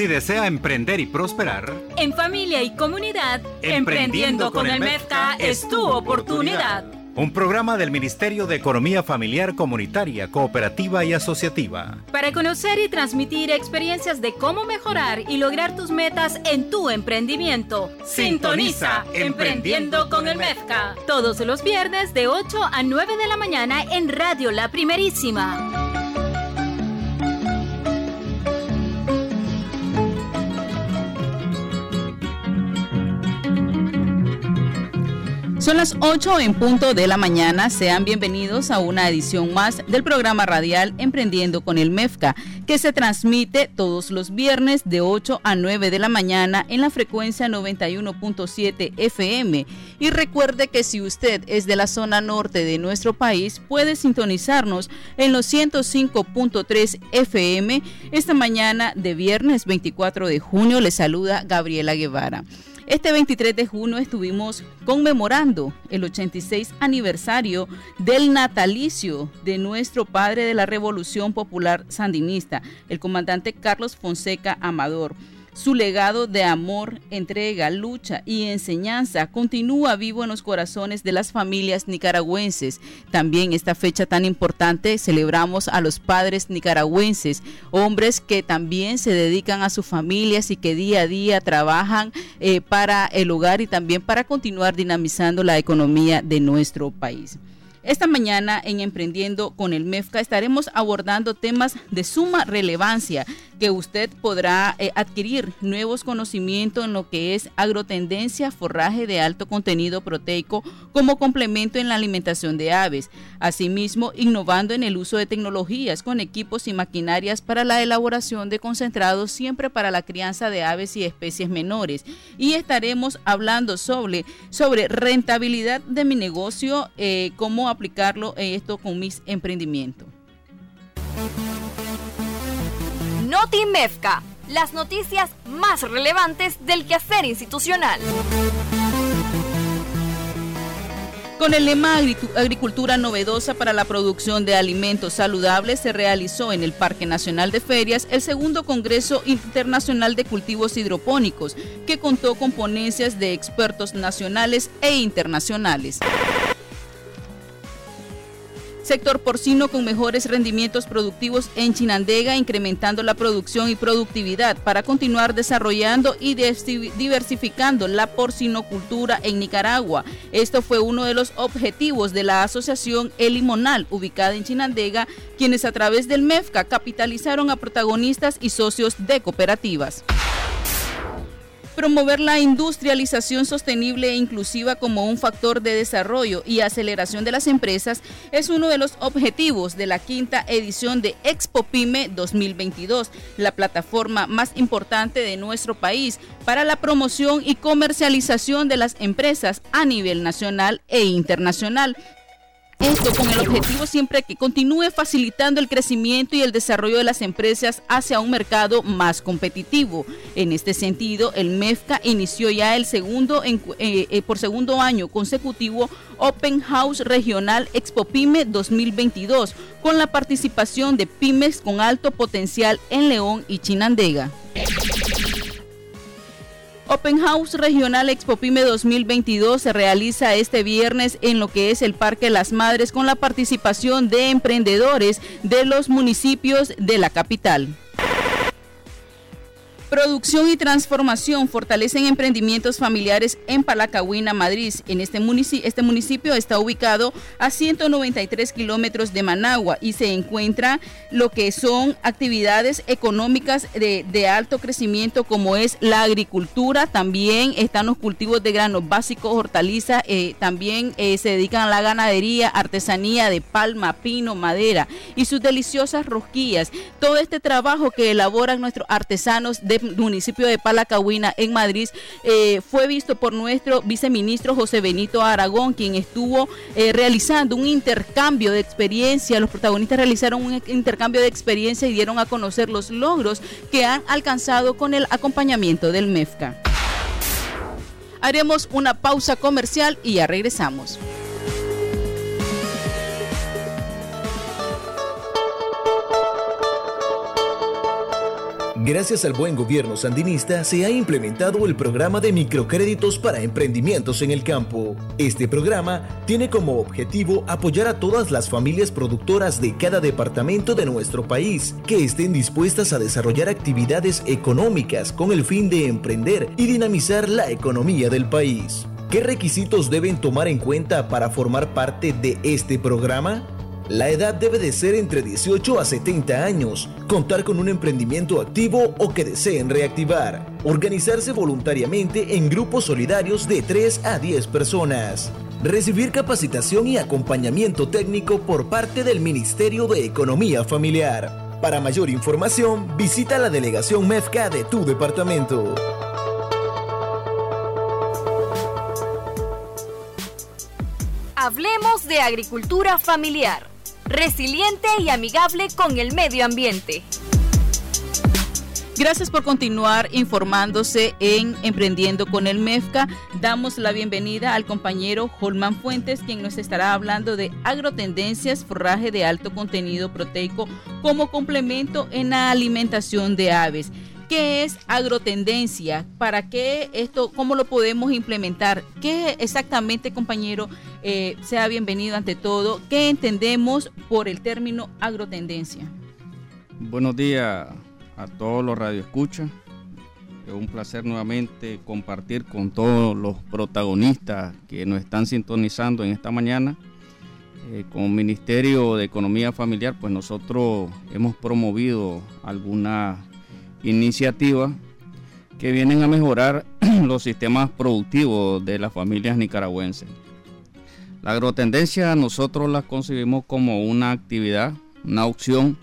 Si desea emprender y prosperar, en familia y comunidad, Emprendiendo con el MEFCA es tu oportunidad. Un programa del Ministerio de Economía Familiar, Comunitaria, Cooperativa y Asociativa. Para conocer y transmitir experiencias de cómo mejorar y lograr tus metas en tu emprendimiento. Sintoniza Emprendiendo con el MEFCA. Todos los viernes de 8 a 9 de la mañana en Radio La Primerísima. Son las 8 en punto de la mañana. Sean bienvenidos a una edición más del programa radial Emprendiendo con el MEFCA, que se transmite todos los viernes de 8 a 9 de la mañana en la frecuencia 91.7 FM. Y recuerde que si usted es de la zona norte de nuestro país, puede sintonizarnos en los 105.3 FM. Esta mañana de viernes 24 de junio les saluda Gabriela Guevara. Este 23 de junio estuvimos conmemorando el 86 aniversario del natalicio de nuestro padre de la Revolución Popular Sandinista, el comandante Carlos Fonseca Amador. Su legado de amor, entrega, lucha y enseñanza continúa vivo en los corazones de las familias nicaragüenses. También esta fecha tan importante celebramos a los padres nicaragüenses, hombres que también se dedican a sus familias y que día a día trabajan para el hogar y también para continuar dinamizando la economía de nuestro país. Esta mañana en Emprendiendo con el MEFCA estaremos abordando temas de suma relevancia que usted podrá adquirir nuevos conocimientos en lo que es agrotendencia, forraje de alto contenido proteico como complemento en la alimentación de aves. Asimismo, innovando en el uso de tecnologías con equipos y maquinarias para la elaboración de concentrados, siempre para la crianza de aves y especies menores. Y estaremos hablando sobre rentabilidad de mi negocio, cómo aplicarlo esto con mis emprendimientos. Noti MEFCA, las noticias más relevantes del quehacer institucional. Con el lema Agricultura Novedosa para la Producción de Alimentos Saludables, se realizó en el Parque Nacional de Ferias el segundo Congreso Internacional de Cultivos Hidropónicos, que contó con ponencias de expertos nacionales e internacionales. Sector porcino con mejores rendimientos productivos en Chinandega, incrementando la producción y productividad para continuar desarrollando y diversificando la porcinocultura en Nicaragua. Esto fue uno de los objetivos de la asociación El Limonal, ubicada en Chinandega, quienes a través del MEFCA capitalizaron a protagonistas y socios de cooperativas. Promover la industrialización sostenible e inclusiva como un factor de desarrollo y aceleración de las empresas es uno de los objetivos de la quinta edición de Expo Pyme 2022, la plataforma más importante de nuestro país para la promoción y comercialización de las empresas a nivel nacional e internacional. Esto con el objetivo siempre que continúe facilitando el crecimiento y el desarrollo de las empresas hacia un mercado más competitivo. En este sentido, el MEFCA inició ya por segundo año consecutivo Open House Regional Expo Pyme 2022, con la participación de pymes con alto potencial en León y Chinandega. Open House Regional Expo Pyme 2022 se realiza este viernes en lo que es el Parque Las Madres, con la participación de emprendedores de los municipios de la capital. Producción y transformación fortalecen emprendimientos familiares en Palacagüina, Madrid. Este municipio está ubicado a 193 kilómetros de Managua y se encuentra lo que son actividades económicas de alto crecimiento, como es la agricultura. También están los cultivos de granos básicos, hortalizas, también se dedican a la ganadería, artesanía de palma, pino, madera y sus deliciosas rosquillas. Todo este trabajo que elaboran nuestros artesanos de municipio de Palacagüina en Madrid fue visto por nuestro viceministro José Benito Aragón, quien estuvo realizando un intercambio de experiencia. Los protagonistas realizaron un intercambio de experiencia y dieron a conocer los logros que han alcanzado con el acompañamiento del MEFCA. Haremos una pausa comercial y ya regresamos. Gracias al buen gobierno sandinista se ha implementado el programa de microcréditos para emprendimientos en el campo. Este programa tiene como objetivo apoyar a todas las familias productoras de cada departamento de nuestro país que estén dispuestas a desarrollar actividades económicas con el fin de emprender y dinamizar la economía del país. ¿Qué requisitos deben tomar en cuenta para formar parte de este programa? La edad debe de ser entre 18 a 70 años, contar con un emprendimiento activo o que deseen reactivar, organizarse voluntariamente en grupos solidarios de 3 a 10 personas, recibir capacitación y acompañamiento técnico por parte del Ministerio de Economía Familiar. Para mayor información, visita la delegación MEFCA de tu departamento. Hablemos de agricultura familiar, resiliente y amigable con el medio ambiente. Gracias por continuar informándose en Emprendiendo con el MEFCA. Damos la bienvenida al compañero Holman Fuentes, quien nos estará hablando de agrotendencias, forraje de alto contenido proteico como complemento en la alimentación de aves. ¿Qué es agrotendencia? ¿Para qué esto? ¿Cómo lo podemos implementar? ¿Qué exactamente, compañero? Sea bienvenido ante todo. ¿Qué entendemos por el término agrotendencia? Buenos días a todos los radioescuchas. Es un placer nuevamente compartir con todos los protagonistas que nos están sintonizando en esta mañana. Como Ministerio de Economía Familiar, pues nosotros hemos promovido algunas iniciativas que vienen a mejorar los sistemas productivos de las familias nicaragüenses. La agrotendencia nosotros la concebimos como una actividad, una opción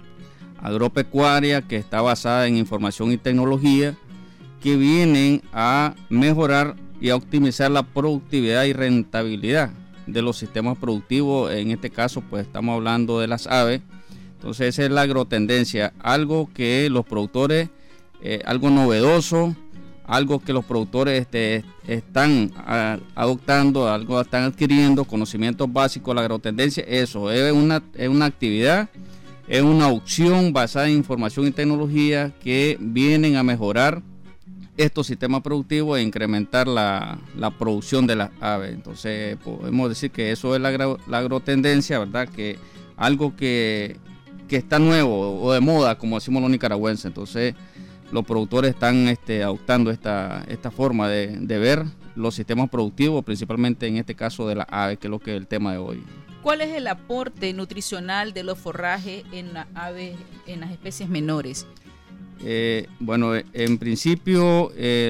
agropecuaria que está basada en información y tecnología que vienen a mejorar y a optimizar la productividad y rentabilidad de los sistemas productivos. En este caso pues estamos hablando de las aves. Entonces esa es la agrotendencia, algo que los productores, algo novedoso, algo que los productores están adoptando, algo están adquiriendo, conocimientos básicos de la agrotendencia. Eso es una actividad, es una opción basada en información y tecnología que vienen a mejorar estos sistemas productivos e incrementar la producción de las aves. Entonces podemos decir que eso es la agrotendencia, ¿verdad? Que algo que está nuevo o de moda, como decimos los nicaragüenses. Entonces los productores están adoptando esta forma de ver los sistemas productivos, principalmente en este caso de las aves, que es lo que es el tema de hoy. ¿Cuál es el aporte nutricional de los forrajes en las aves, en las especies menores? Bueno, en principio,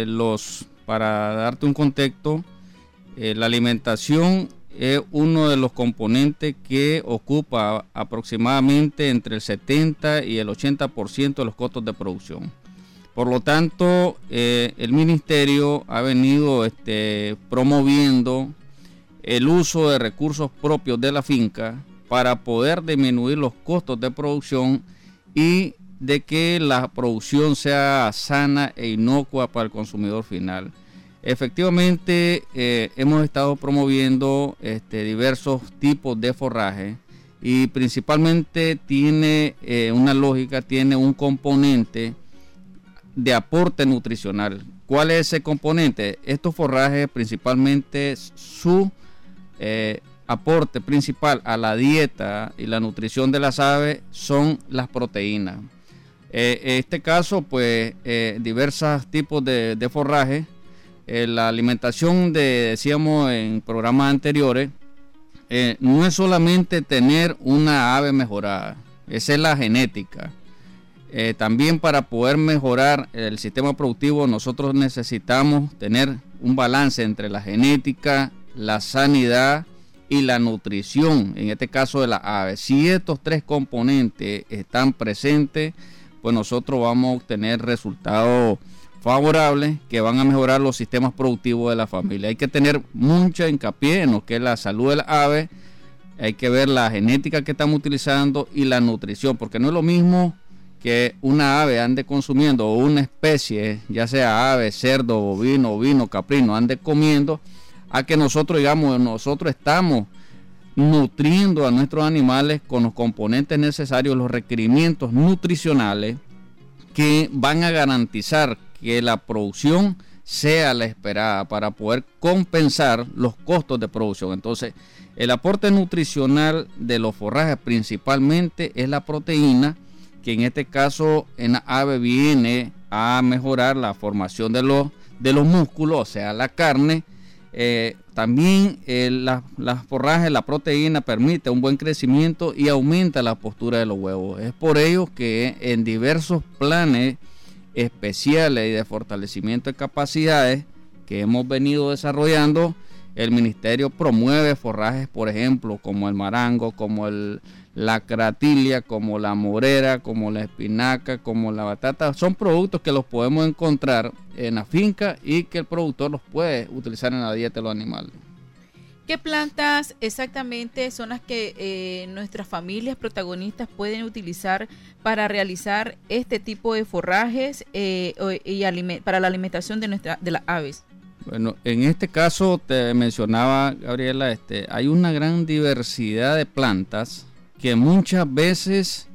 para darte un contexto, la alimentación es uno de los componentes que ocupa aproximadamente entre el 70 y el 80% de los costos de producción. Por lo tanto, el ministerio ha venido promoviendo el uso de recursos propios de la finca para poder disminuir los costos de producción y de que la producción sea sana e inocua para el consumidor final. Efectivamente, hemos estado promoviendo diversos tipos de forraje y principalmente tiene una lógica, tiene un componente de aporte nutricional. ¿Cuál es ese componente? Estos forrajes, principalmente su aporte principal a la dieta y la nutrición de las aves son las proteínas. En este caso, pues, diversos tipos de forraje. La alimentación, decíamos en programas anteriores, no es solamente tener una ave mejorada, esa es la genética. También para poder mejorar el sistema productivo nosotros necesitamos tener un balance entre la genética, la sanidad y la nutrición, en este caso de las aves. Si estos tres componentes están presentes, pues nosotros vamos a obtener resultados favorables que van a mejorar los sistemas productivos de la familia. Hay que tener mucha hincapié en lo que es la salud de las aves, hay que ver la genética que estamos utilizando y la nutrición, porque no es lo mismo que una ave ande consumiendo o una especie, ya sea ave, cerdo, bovino, ovino, caprino, ande comiendo, a que nosotros estamos nutriendo a nuestros animales con los componentes necesarios, los requerimientos nutricionales que van a garantizar que la producción sea la esperada para poder compensar los costos de producción. Entonces, el aporte nutricional de los forrajes principalmente es la proteína, que en este caso en la ave viene a mejorar la formación de los músculos, o sea, la carne. También las forrajes, la proteína permite un buen crecimiento y aumenta la postura de los huevos. Es por ello que en diversos planes especiales y de fortalecimiento de capacidades que hemos venido desarrollando, el ministerio promueve forrajes, por ejemplo, como el marango, como la cratilia, como la morera, como la espinaca, como la batata. Son productos que los podemos encontrar en la finca y que el productor los puede utilizar en la dieta de los animales. ¿Qué plantas exactamente son las que nuestras familias protagonistas pueden utilizar para realizar este tipo de forrajes para la alimentación de las aves? Bueno, en este caso te mencionaba, Gabriela, hay una gran diversidad de plantas que muchas veces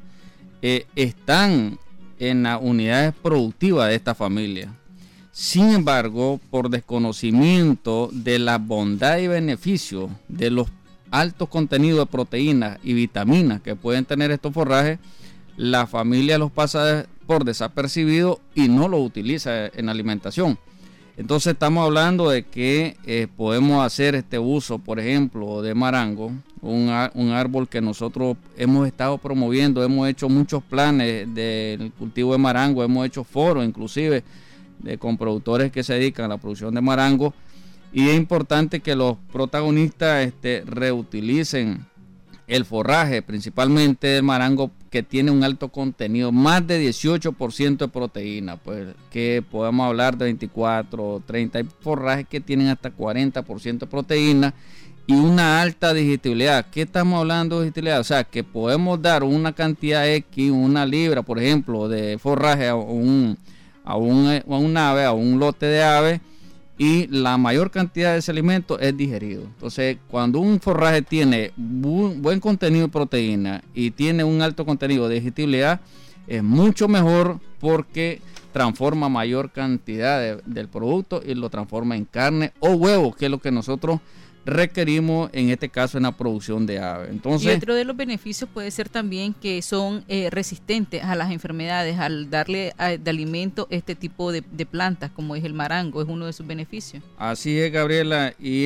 están en las unidades productivas de esta familia. Sin embargo, por desconocimiento de la bondad y beneficio de los altos contenidos de proteínas y vitaminas que pueden tener estos forrajes, la familia los pasa por desapercibido y no los utiliza en alimentación. Entonces estamos hablando de que podemos hacer este uso, por ejemplo, de marango, un árbol que nosotros hemos estado promoviendo. Hemos hecho muchos planes del cultivo de marango, hemos hecho foros inclusive con productores que se dedican a la producción de marango, y es importante que los protagonistas reutilicen el forraje, principalmente del marango, que tiene un alto contenido, más de 18% de proteína, pues que podemos hablar de 24, 30, hay forrajes que tienen hasta 40% de proteína y una alta digestibilidad. ¿Qué estamos hablando de digestibilidad? O sea, que podemos dar una cantidad X, una libra, por ejemplo, de forraje a un ave, a un lote de ave, y la mayor cantidad de ese alimento es digerido. Entonces, cuando un forraje tiene buen contenido de proteína y tiene un alto contenido de digestibilidad, es mucho mejor porque transforma mayor cantidad del producto y lo transforma en carne o huevo, que es lo que nosotros requerimos en este caso en la producción de aves. Entonces, y otro de los beneficios puede ser también que son resistentes a las enfermedades al darle de alimento este tipo de plantas, como es el marango, es uno de sus beneficios. Así es, Gabriela, y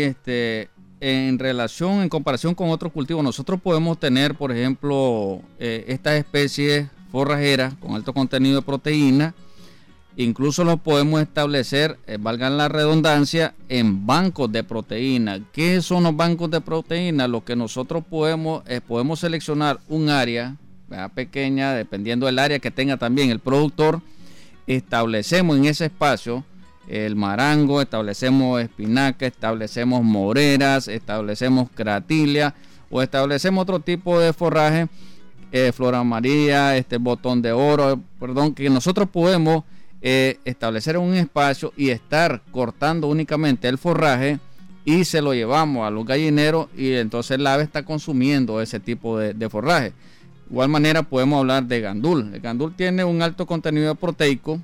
en comparación con otros cultivos, nosotros podemos tener, por ejemplo, estas especies forrajeras con alto contenido de proteína. Incluso los podemos establecer, valgan la redundancia, en bancos de proteína. ¿Qué son los bancos de proteína? Lo que nosotros podemos seleccionar un área pequeña, dependiendo del área que tenga también el productor. Establecemos en ese espacio el marango, establecemos espinaca, establecemos moreras, establecemos cratilia o establecemos otro tipo de forraje, flor amarilla, botón de oro, que nosotros podemos establecer un espacio y estar cortando únicamente el forraje y se lo llevamos a los gallineros y entonces el ave está consumiendo ese tipo de forraje. De igual manera podemos hablar de gandul. El gandul tiene un alto contenido proteico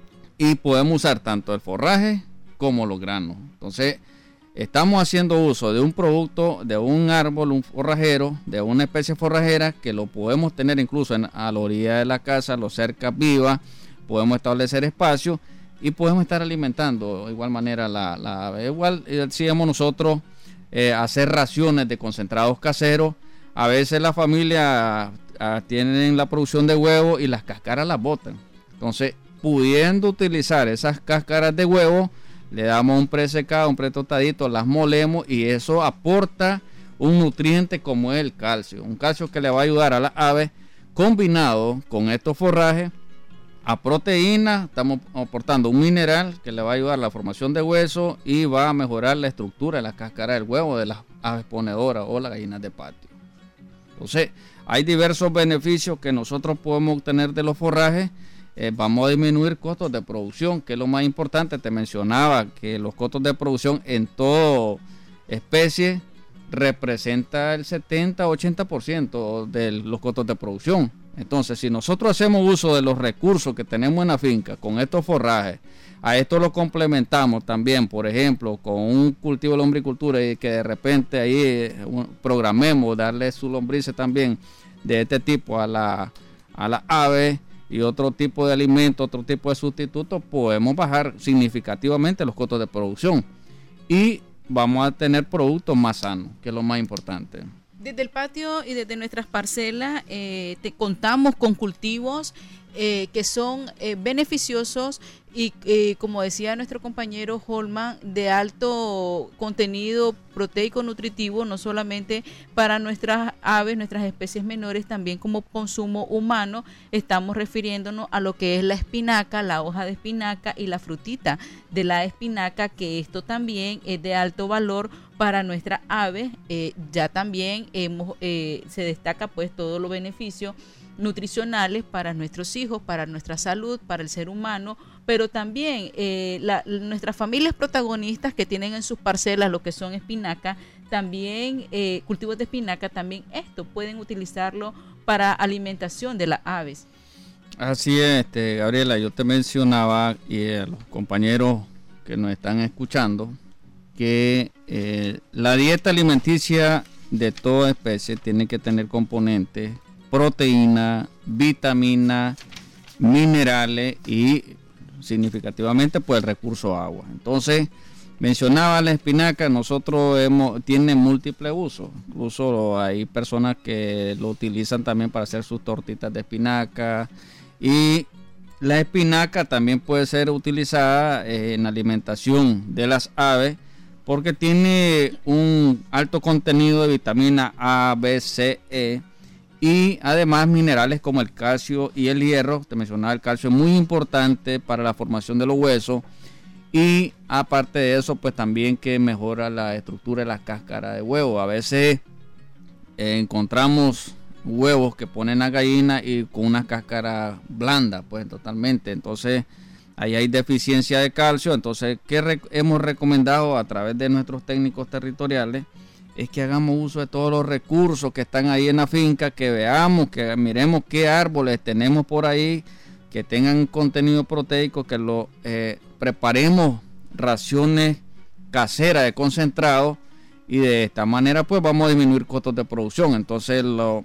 y podemos usar tanto el forraje como los granos. Entonces estamos haciendo uso de un producto, de un árbol, un forrajero, de una especie forrajera que lo podemos tener incluso a la orilla de la casa, los cercas vivas. Podemos establecer espacio y podemos estar alimentando de igual manera la ave. Igual decíamos nosotros hacer raciones de concentrados caseros. A veces la familia tienen la producción de huevo y las cáscaras las botan. Entonces, pudiendo utilizar esas cáscaras de huevo, le damos un presecado, un pretostadito, las molemos y eso aporta un nutriente como es el calcio. Un calcio que le va a ayudar a las aves combinado con estos forrajes. A proteína estamos aportando un mineral que le va a ayudar a la formación de hueso y va a mejorar la estructura de la cáscara del huevo de las aves ponedoras o las gallinas de patio. Entonces, hay diversos beneficios que nosotros podemos obtener de los forrajes. Vamos a disminuir costos de producción, que es lo más importante. Te mencionaba que los costos de producción en toda especie representa el 70-80% de los costos de producción. Entonces, si nosotros hacemos uso de los recursos que tenemos en la finca con estos forrajes, a esto lo complementamos también, por ejemplo, con un cultivo de lombricultura y que de repente ahí programemos darle su lombrices también de este tipo a la ave y otro tipo de alimento, otro tipo de sustitutos, podemos bajar significativamente los costos de producción y vamos a tener productos más sanos, que es lo más importante. Desde el patio y desde nuestras parcelas contamos con cultivos que son beneficiosos y como decía nuestro compañero Holman, de alto contenido proteico nutritivo, no solamente para nuestras aves, nuestras especies menores, también como consumo humano. Estamos refiriéndonos a lo que es la espinaca, la hoja de espinaca y la frutita de la espinaca, que esto también es de alto valor para nuestras aves. Ya también se destaca pues todos los beneficios nutricionales para nuestros hijos, para nuestra salud, para el ser humano, pero también nuestras familias protagonistas que tienen en sus parcelas lo que son espinaca, también cultivos de espinaca, también esto pueden utilizarlo para alimentación de las aves. Así es, Gabriela, yo te mencionaba y a los compañeros que nos están escuchando que la dieta alimenticia de toda especie tiene que tener componentes proteína, vitamina, minerales y significativamente pues el recurso agua. Entonces, mencionaba la espinaca, tiene múltiples usos. Incluso hay personas que lo utilizan también para hacer sus tortitas de espinaca, y la espinaca también puede ser utilizada en alimentación de las aves porque tiene un alto contenido de vitamina A, B, C, E, y además minerales como el calcio y el hierro. Te mencionaba, el calcio es muy importante para la formación de los huesos, y aparte de eso pues también que mejora la estructura de la cáscara de huevo. A veces encontramos huevos que ponen a gallina y con una cáscara blanda pues totalmente, entonces ahí hay deficiencia de calcio. Entonces, ¿qué hemos recomendado a través de nuestros técnicos territoriales? Es que hagamos uso de todos los recursos que están ahí en la finca, que veamos, que miremos qué árboles tenemos por ahí que tengan contenido proteico, que lo preparemos raciones caseras de concentrado, y de esta manera pues vamos a disminuir costos de producción. Entonces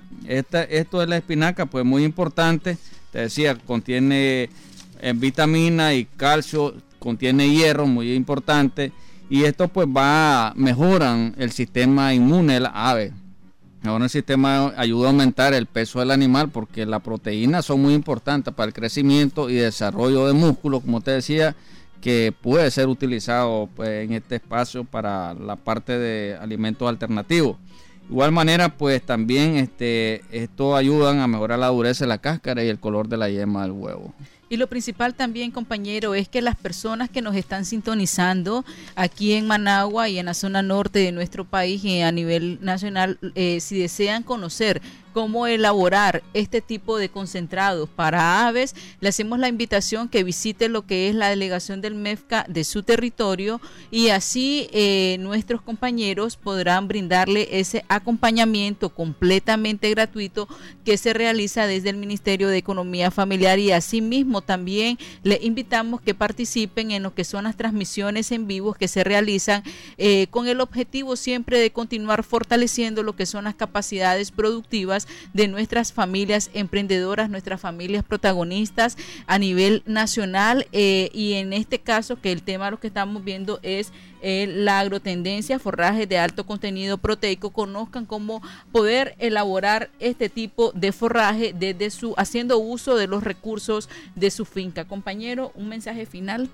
esto de la espinaca pues muy importante, te decía, contiene vitamina y calcio, contiene hierro, muy importante. Y esto pues mejoran el sistema inmune de la ave. Ahora el sistema ayuda a aumentar el peso del animal, porque las proteínas son muy importantes para el crecimiento y desarrollo de músculo, como te decía, que puede ser utilizado pues en este espacio para la parte de alimentos alternativos. De igual manera pues también esto ayudan a mejorar la dureza de la cáscara y el color de la yema del huevo. Y lo principal también, compañero, es que las personas que nos están sintonizando aquí en Managua y en la zona norte de nuestro país y a nivel nacional, si desean conocer cómo elaborar este tipo de concentrados para aves, le hacemos la invitación que visite lo que es la delegación del MEFCA de su territorio, y así nuestros compañeros podrán brindarle ese acompañamiento completamente gratuito que se realiza desde el Ministerio de Economía Familiar. Y asimismo también le invitamos que participen en lo que son las transmisiones en vivo que se realizan con el objetivo siempre de continuar fortaleciendo lo que son las capacidades productivas de nuestras familias emprendedoras, nuestras familias protagonistas a nivel nacional, y en este caso que el tema lo que estamos viendo es la agrotendencia, forrajes de alto contenido proteico. Conozcan cómo poder elaborar este tipo de forraje haciendo uso de los recursos de su finca. Compañero, un mensaje final.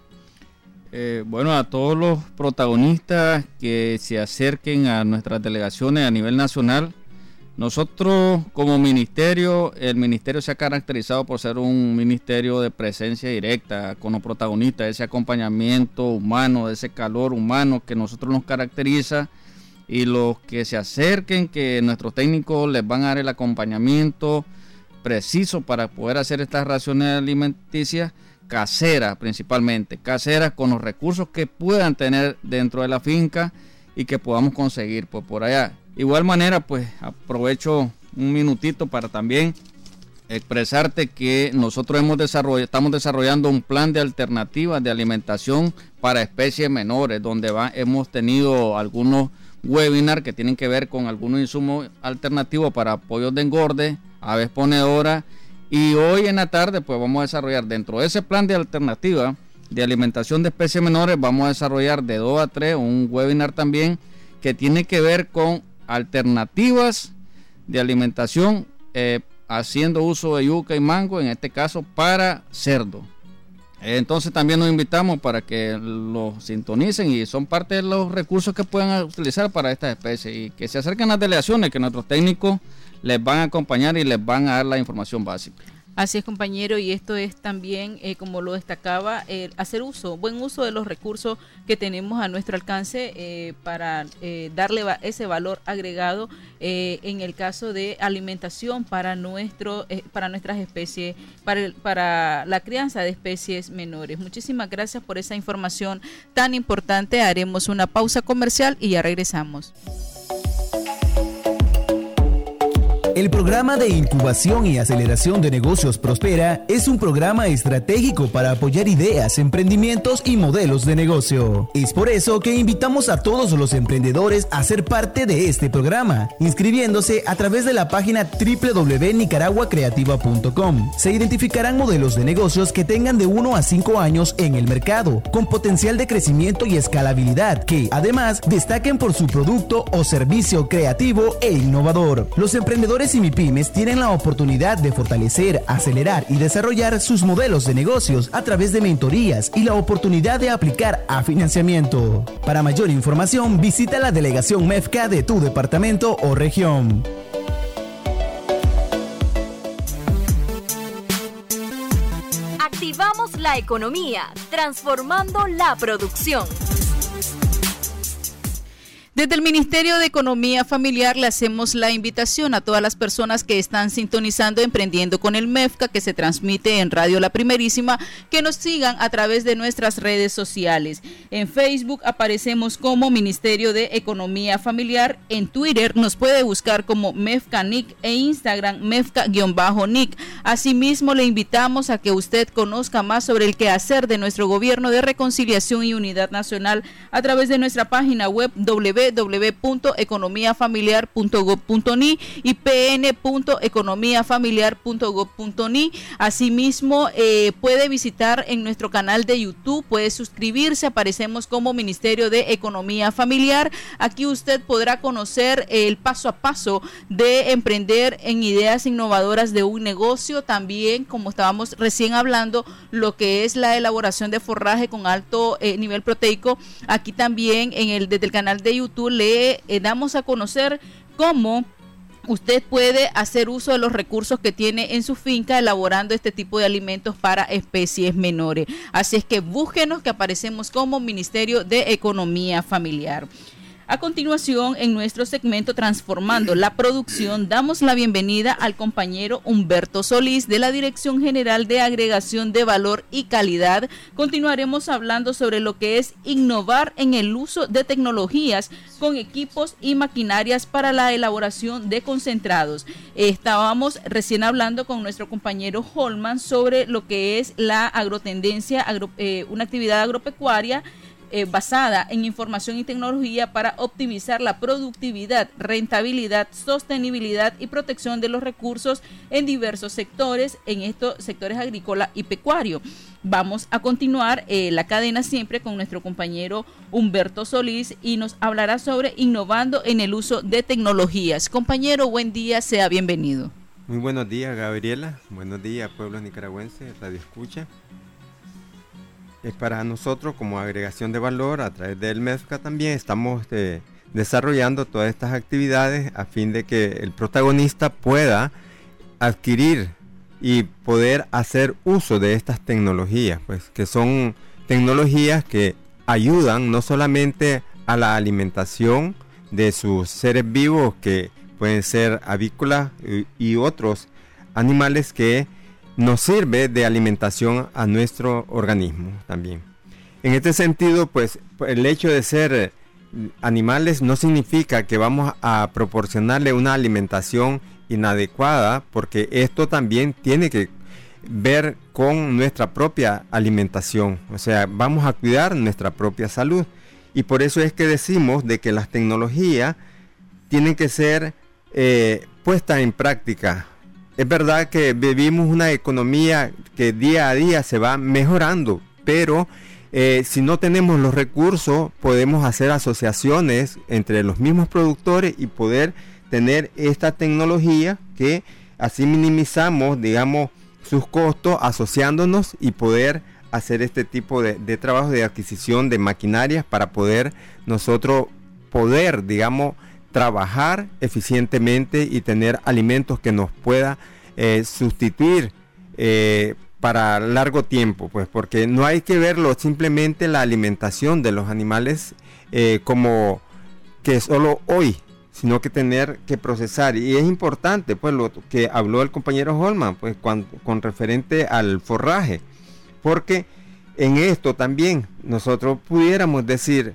Bueno, a todos los protagonistas que se acerquen a nuestras delegaciones a nivel nacional, nosotros como ministerio, el ministerio se ha caracterizado por ser un ministerio de presencia directa con los protagonistas, ese acompañamiento humano, ese calor humano que nosotros nos caracteriza, y los que se acerquen, que nuestros técnicos les van a dar el acompañamiento preciso para poder hacer estas raciones alimenticias caseras, principalmente caseras, con los recursos que puedan tener dentro de la finca y que podamos conseguir por allá. De igual manera, pues aprovecho un minutito para también expresarte que nosotros estamos desarrollando un plan de alternativas de alimentación para especies menores, donde hemos tenido algunos webinars que tienen que ver con algunos insumos alternativos para pollos de engorde, aves ponedoras, y hoy en la tarde pues vamos a desarrollar dentro de ese plan de alternativas de alimentación de especies menores, vamos a desarrollar de 2 a 3 un webinar también que tiene que ver con alternativas de alimentación haciendo uso de yuca y mango, en este caso para cerdo. Entonces también nos invitamos para que lo sintonicen y son parte de los recursos que puedan utilizar para estas especies y que se acerquen a las delegaciones, que nuestros técnicos les van a acompañar y les van a dar la información básica. Así es, compañero, y esto es también, como lo destacaba, hacer buen uso de los recursos que tenemos a nuestro alcance para darle ese valor agregado en el caso de alimentación para nuestras especies, para la crianza de especies menores. Muchísimas gracias por esa información tan importante. Haremos una pausa comercial y ya regresamos. El programa de incubación y aceleración de negocios Prospera es un programa estratégico para apoyar ideas, emprendimientos y modelos de negocio. Es por eso que invitamos a todos los emprendedores a ser parte de este programa, inscribiéndose a través de la página www.nicaraguacreativa.com. Se identificarán modelos de negocios que tengan de 1 a 5 años en el mercado, con potencial de crecimiento y escalabilidad, que además destaquen por su producto o servicio creativo e innovador. Los emprendedores y MIPYMES tienen la oportunidad de fortalecer, acelerar y desarrollar sus modelos de negocios a través de mentorías y la oportunidad de aplicar a financiamiento. Para mayor información, visita la delegación MEFCA de tu departamento o región. Activamos la economía, transformando la producción. Desde el Ministerio de Economía Familiar le hacemos la invitación a todas las personas que están sintonizando Emprendiendo con el MEFCA, que se transmite en Radio La Primerísima, que nos sigan a través de nuestras redes sociales. En Facebook aparecemos como Ministerio de Economía Familiar, en Twitter nos puede buscar como MEFCA-NIC e Instagram MEFCA-NIC. Asimismo, le invitamos a que usted conozca más sobre el quehacer de nuestro Gobierno de Reconciliación y Unidad Nacional a través de nuestra página web www.economiafamiliar.gov.ni y pn.economiafamiliar.gov.ni. Asimismo, puede visitar en nuestro canal de YouTube, puede suscribirse, aparecemos como Ministerio de Economía Familiar. Aquí usted podrá conocer el paso a paso de emprender en ideas innovadoras de un negocio. También, como estábamos recién hablando, lo que es la elaboración de forraje con alto nivel proteico. Aquí también desde el canal de YouTube le damos a conocer cómo usted puede hacer uso de los recursos que tiene en su finca elaborando este tipo de alimentos para especies menores. Así es que búsquenos, que aparecemos como Ministerio de Economía Familiar. A continuación, en nuestro segmento Transformando la Producción, damos la bienvenida al compañero Humberto Solís de la Dirección General de Agregación de Valor y Calidad. Continuaremos hablando sobre lo que es innovar en el uso de tecnologías con equipos y maquinarias para la elaboración de concentrados. Estábamos recién hablando con nuestro compañero Holman sobre lo que es la agrotendencia, una actividad agropecuaria basada en información y tecnología para optimizar la productividad, rentabilidad, sostenibilidad y protección de los recursos en diversos sectores, en estos sectores agrícola y pecuario. Vamos a continuar la cadena siempre con nuestro compañero Humberto Solís y nos hablará sobre innovando en el uso de tecnologías. Compañero, buen día, sea bienvenido. Muy buenos días, Gabriela. Buenos días, pueblo nicaragüense, Radio Escucha. Es para nosotros como agregación de valor a través del MEFCA también estamos desarrollando todas estas actividades a fin de que el protagonista pueda adquirir y poder hacer uso de estas tecnologías, pues que son tecnologías que ayudan no solamente a la alimentación de sus seres vivos, que pueden ser avícolas y otros animales que nos sirve de alimentación a nuestro organismo también. En este sentido, pues el hecho de ser animales no significa que vamos a proporcionarle una alimentación inadecuada, porque esto también tiene que ver con nuestra propia alimentación, o sea, vamos a cuidar nuestra propia salud, y por eso es que decimos de que las tecnologías tienen que ser puestas en práctica. Es verdad que vivimos una economía que día a día se va mejorando, pero si no tenemos los recursos, podemos hacer asociaciones entre los mismos productores y poder tener esta tecnología, que así minimizamos, digamos, sus costos asociándonos y poder hacer este tipo de trabajos de adquisición de maquinarias para poder nosotros digamos, trabajar eficientemente y tener alimentos que nos pueda sustituir para largo tiempo, pues, porque no hay que verlo simplemente la alimentación de los animales como que solo hoy, sino que tener que procesar. Y es importante, pues, lo que habló el compañero Holman, pues, con referente al forraje, porque en esto también nosotros pudiéramos decir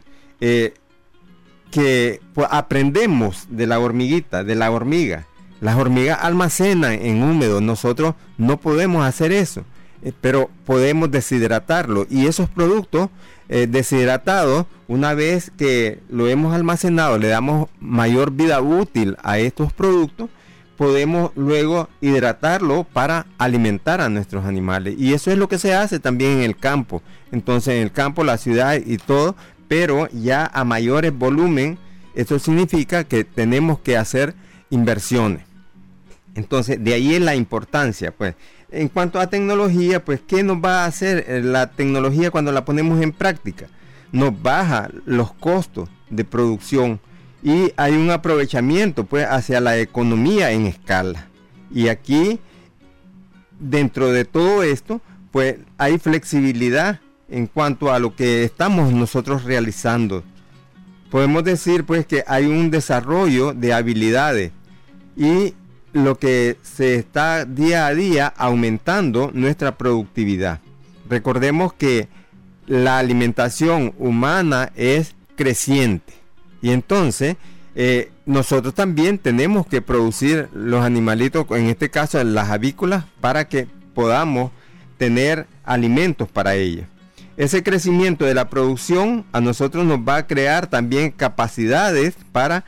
que pues, aprendemos de la hormiguita, de la hormiga. Las hormigas almacenan en húmedo, nosotros no podemos hacer eso, pero podemos deshidratarlo, y esos productos deshidratados, una vez que lo hemos almacenado, le damos mayor vida útil a estos productos, podemos luego hidratarlo para alimentar a nuestros animales, y eso es lo que se hace también en el campo. Entonces en el campo, la ciudad y todo, pero ya a mayores volumen. Eso significa que tenemos que hacer inversiones. Entonces de ahí es la importancia, pues. En cuanto a tecnología, pues, ¿qué nos va a hacer la tecnología cuando la ponemos en práctica? Nos baja los costos de producción y hay un aprovechamiento, pues, hacia la economía en escala. Y aquí, dentro de todo esto, pues, hay flexibilidad en cuanto a lo que estamos nosotros realizando. Podemos decir, pues, que hay un desarrollo de habilidades y lo que se está día a día aumentando nuestra productividad. Recordemos que la alimentación humana es creciente, y entonces nosotros también tenemos que producir los animalitos, en este caso las avícolas, para que podamos tener alimentos para ellas. Ese crecimiento de la producción a nosotros nos va a crear también capacidades para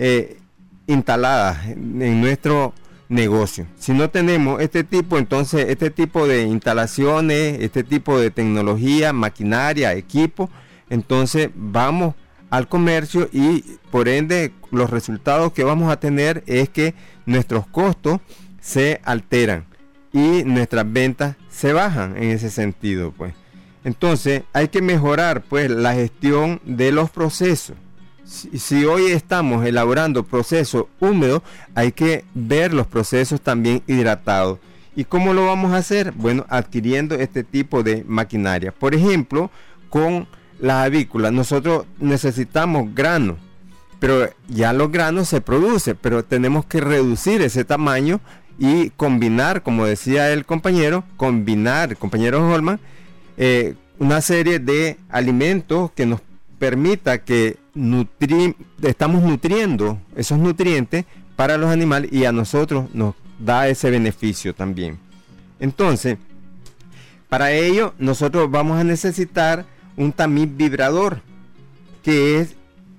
instaladas en nuestro negocio. Si no tenemos este tipo de instalaciones, este tipo de tecnología, maquinaria, equipo, entonces vamos al comercio y por ende los resultados que vamos a tener es que nuestros costos se alteran y nuestras ventas se bajan en ese sentido, pues. Entonces hay que mejorar, pues, la gestión de los procesos. Si hoy estamos elaborando procesos húmedos, hay que ver los procesos también hidratados. ¿Y cómo lo vamos a hacer? Bueno, adquiriendo este tipo de maquinaria. Por ejemplo, con las avícolas, nosotros necesitamos grano, pero ya los granos se producen, pero tenemos que reducir ese tamaño y combinar, como decía el compañero Holman, una serie de alimentos que nos permita que estamos nutriendo esos nutrientes para los animales, y a nosotros nos da ese beneficio también. Entonces, para ello nosotros vamos a necesitar un tamiz vibrador, que es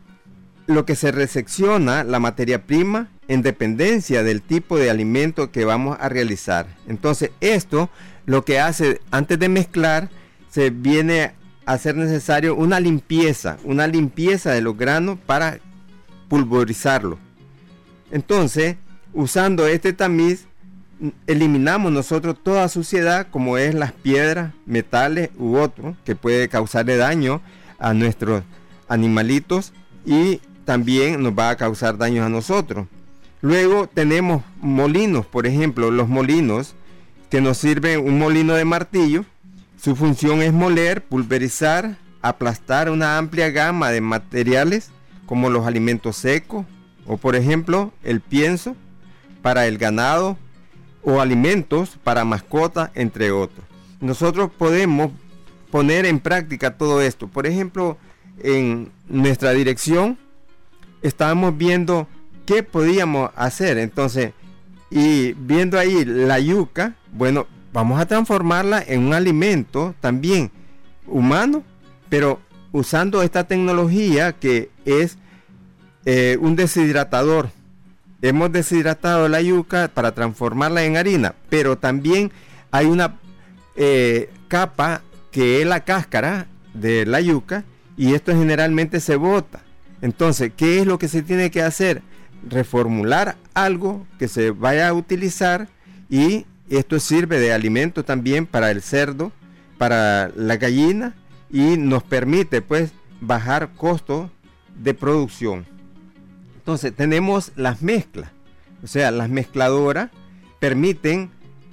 lo que se resecciona la materia prima en dependencia del tipo de alimento que vamos a realizar. Entonces esto lo que hace, antes de mezclar, se viene a hacer necesario una limpieza de los granos para pulverizarlo. Entonces, usando este tamiz, eliminamos nosotros toda suciedad, como es las piedras, metales u otro que puede causarle daño a nuestros animalitos, y también nos va a causar daños a nosotros. Luego tenemos molinos, por ejemplo, los molinos que nos sirven, un molino de martillo. Su función es moler, pulverizar, aplastar una amplia gama de materiales como los alimentos secos, o por ejemplo el pienso para el ganado, o alimentos para mascotas, entre otros. Nosotros podemos poner en práctica todo esto. Por ejemplo, en nuestra dirección estábamos viendo qué podíamos hacer. Entonces, Y viendo ahí la yuca, bueno, vamos a transformarla en un alimento también humano, pero usando esta tecnología que es un deshidratador. Hemos deshidratado la yuca para transformarla en harina, pero también hay una capa que es la cáscara de la yuca, y esto generalmente se bota. Entonces, ¿qué es lo que se tiene que hacer? Reformular algo que se vaya a utilizar, y esto sirve de alimento también para el cerdo, para la gallina, y nos permite pues bajar costos de producción. Entonces tenemos las mezclas, o sea, las mezcladoras permiten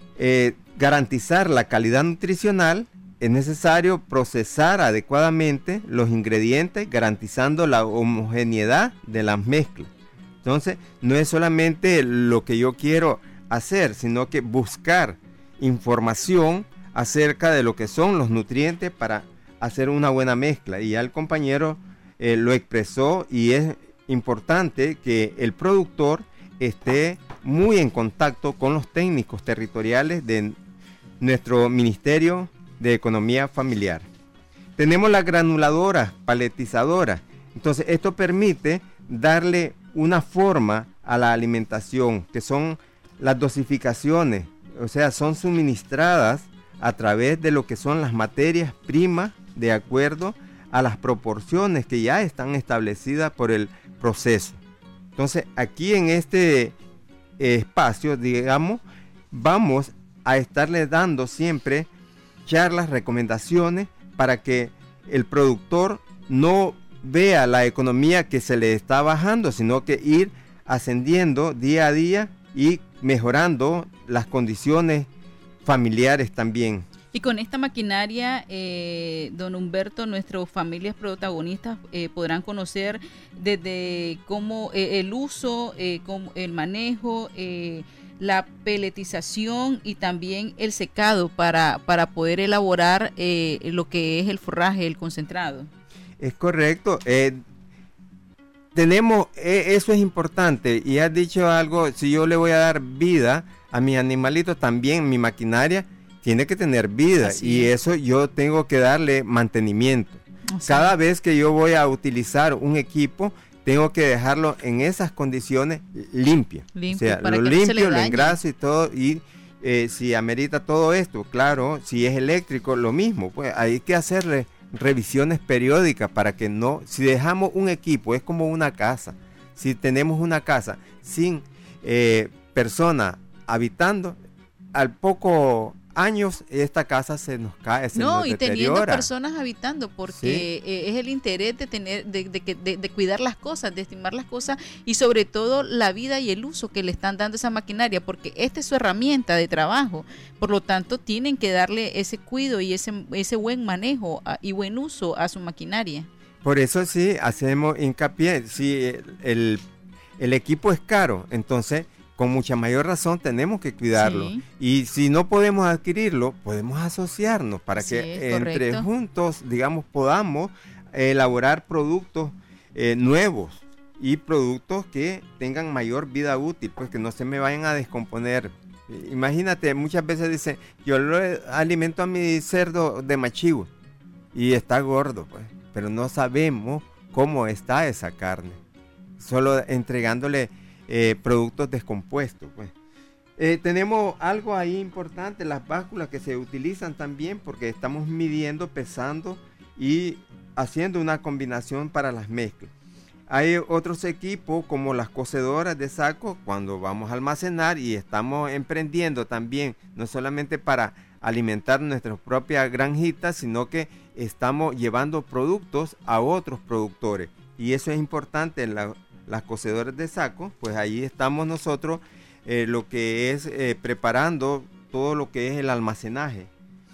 garantizar la calidad nutricional. Es necesario procesar adecuadamente los ingredientes, garantizando la homogeneidad de las mezclas. Entonces, no es solamente lo que yo quiero hacer, sino que buscar información acerca de lo que son los nutrientes para hacer una buena mezcla. Y ya el compañero lo expresó, y es importante que el productor esté muy en contacto con los técnicos territoriales de nuestro Ministerio de Economía Familiar. Tenemos la granuladora, paletizadora. Entonces, esto permite darle una forma a la alimentación, que son las dosificaciones, o sea, son suministradas a través de lo que son las materias primas, de acuerdo a las proporciones que ya están establecidas por el proceso. Entonces, aquí en este espacio, digamos, vamos a estarle dando siempre charlas, recomendaciones, para que el productor no vea la economía que se le está bajando, sino que ir ascendiendo día a día y mejorando las condiciones familiares también. Y con esta maquinaria, don Humberto, nuestras familias protagonistas podrán conocer desde cómo el uso, cómo el manejo, la peletización y también el secado para poder elaborar lo que es el forraje, el concentrado. Es correcto. Tenemos, eso es importante, y has dicho algo. Si yo le voy a dar vida a mis animalitos, también mi maquinaria tiene que tener vida. Así y es. Eso yo tengo que darle mantenimiento. Cada vez que yo voy a utilizar un equipo, tengo que dejarlo en esas condiciones limpias. O sea, lo limpio, lo engraso y todo. Y si amerita todo esto, claro, si es eléctrico, lo mismo. Pues hay que hacerle revisiones periódicas para que no, si dejamos un equipo, es como una casa. Si tenemos una casa sin personas habitando, al poco años esta casa se nos cae, se nos deteriora. Teniendo personas habitando, porque sí, es el interés de tener, de cuidar las cosas, de estimar las cosas, y sobre todo la vida y el uso que le están dando a esa maquinaria, porque esta es su herramienta de trabajo. Por lo tanto, tienen que darle ese cuidado y ese buen manejo y buen uso a su maquinaria. Por eso sí hacemos hincapié. Si el equipo es caro, entonces con mucha mayor razón tenemos que cuidarlo. Sí. Y si no podemos adquirirlo, podemos asociarnos para que entre juntos, digamos, podamos elaborar productos nuevos y productos que tengan mayor vida útil, pues que no se me vayan a descomponer. Imagínate, muchas veces dicen, yo lo alimento a mi cerdo de machivo y está gordo, pues, pero no sabemos cómo está esa carne, solo entregándole productos descompuestos, pues. Tenemos algo ahí importante, las básculas que se utilizan también, porque estamos midiendo, pesando y haciendo una combinación para las mezclas. Hay otros equipos como las cocedoras de saco cuando vamos a almacenar, y estamos emprendiendo también, no solamente para alimentar nuestras propias granjitas, sino que estamos llevando productos a otros productores, y eso es importante en las cocedoras de saco. Pues ahí estamos nosotros lo que es preparando todo lo que es el almacenaje.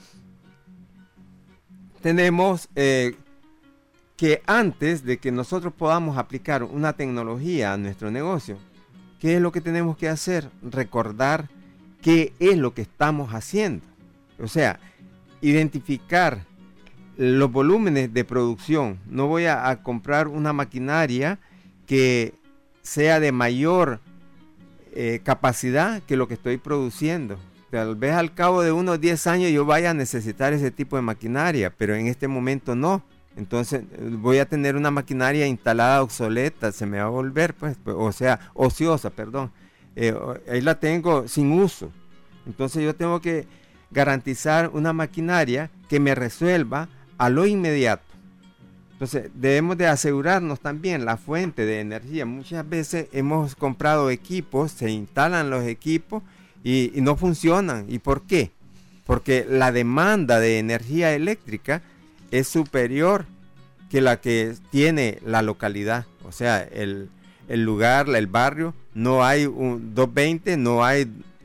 Tenemos que antes de que nosotros podamos aplicar una tecnología a nuestro negocio, ¿qué es lo que tenemos que hacer? Recordar qué es lo que estamos haciendo. O sea, identificar los volúmenes de producción. No voy a comprar una maquinaria que sea de mayor capacidad que lo que estoy produciendo. Tal vez al cabo de unos 10 años yo vaya a necesitar ese tipo de maquinaria, pero en este momento no. Entonces voy a tener una maquinaria instalada obsoleta, se me va a volver, ociosa, perdón. Ahí la tengo sin uso. Entonces yo tengo que garantizar una maquinaria que me resuelva a lo inmediato. Entonces debemos de asegurarnos también la fuente de energía. Muchas veces hemos comprado equipos, se instalan los equipos y no funcionan. ¿Y por qué? Porque la demanda de energía eléctrica es superior que la que tiene la localidad. O sea, el lugar, el barrio, no hay 220, no hay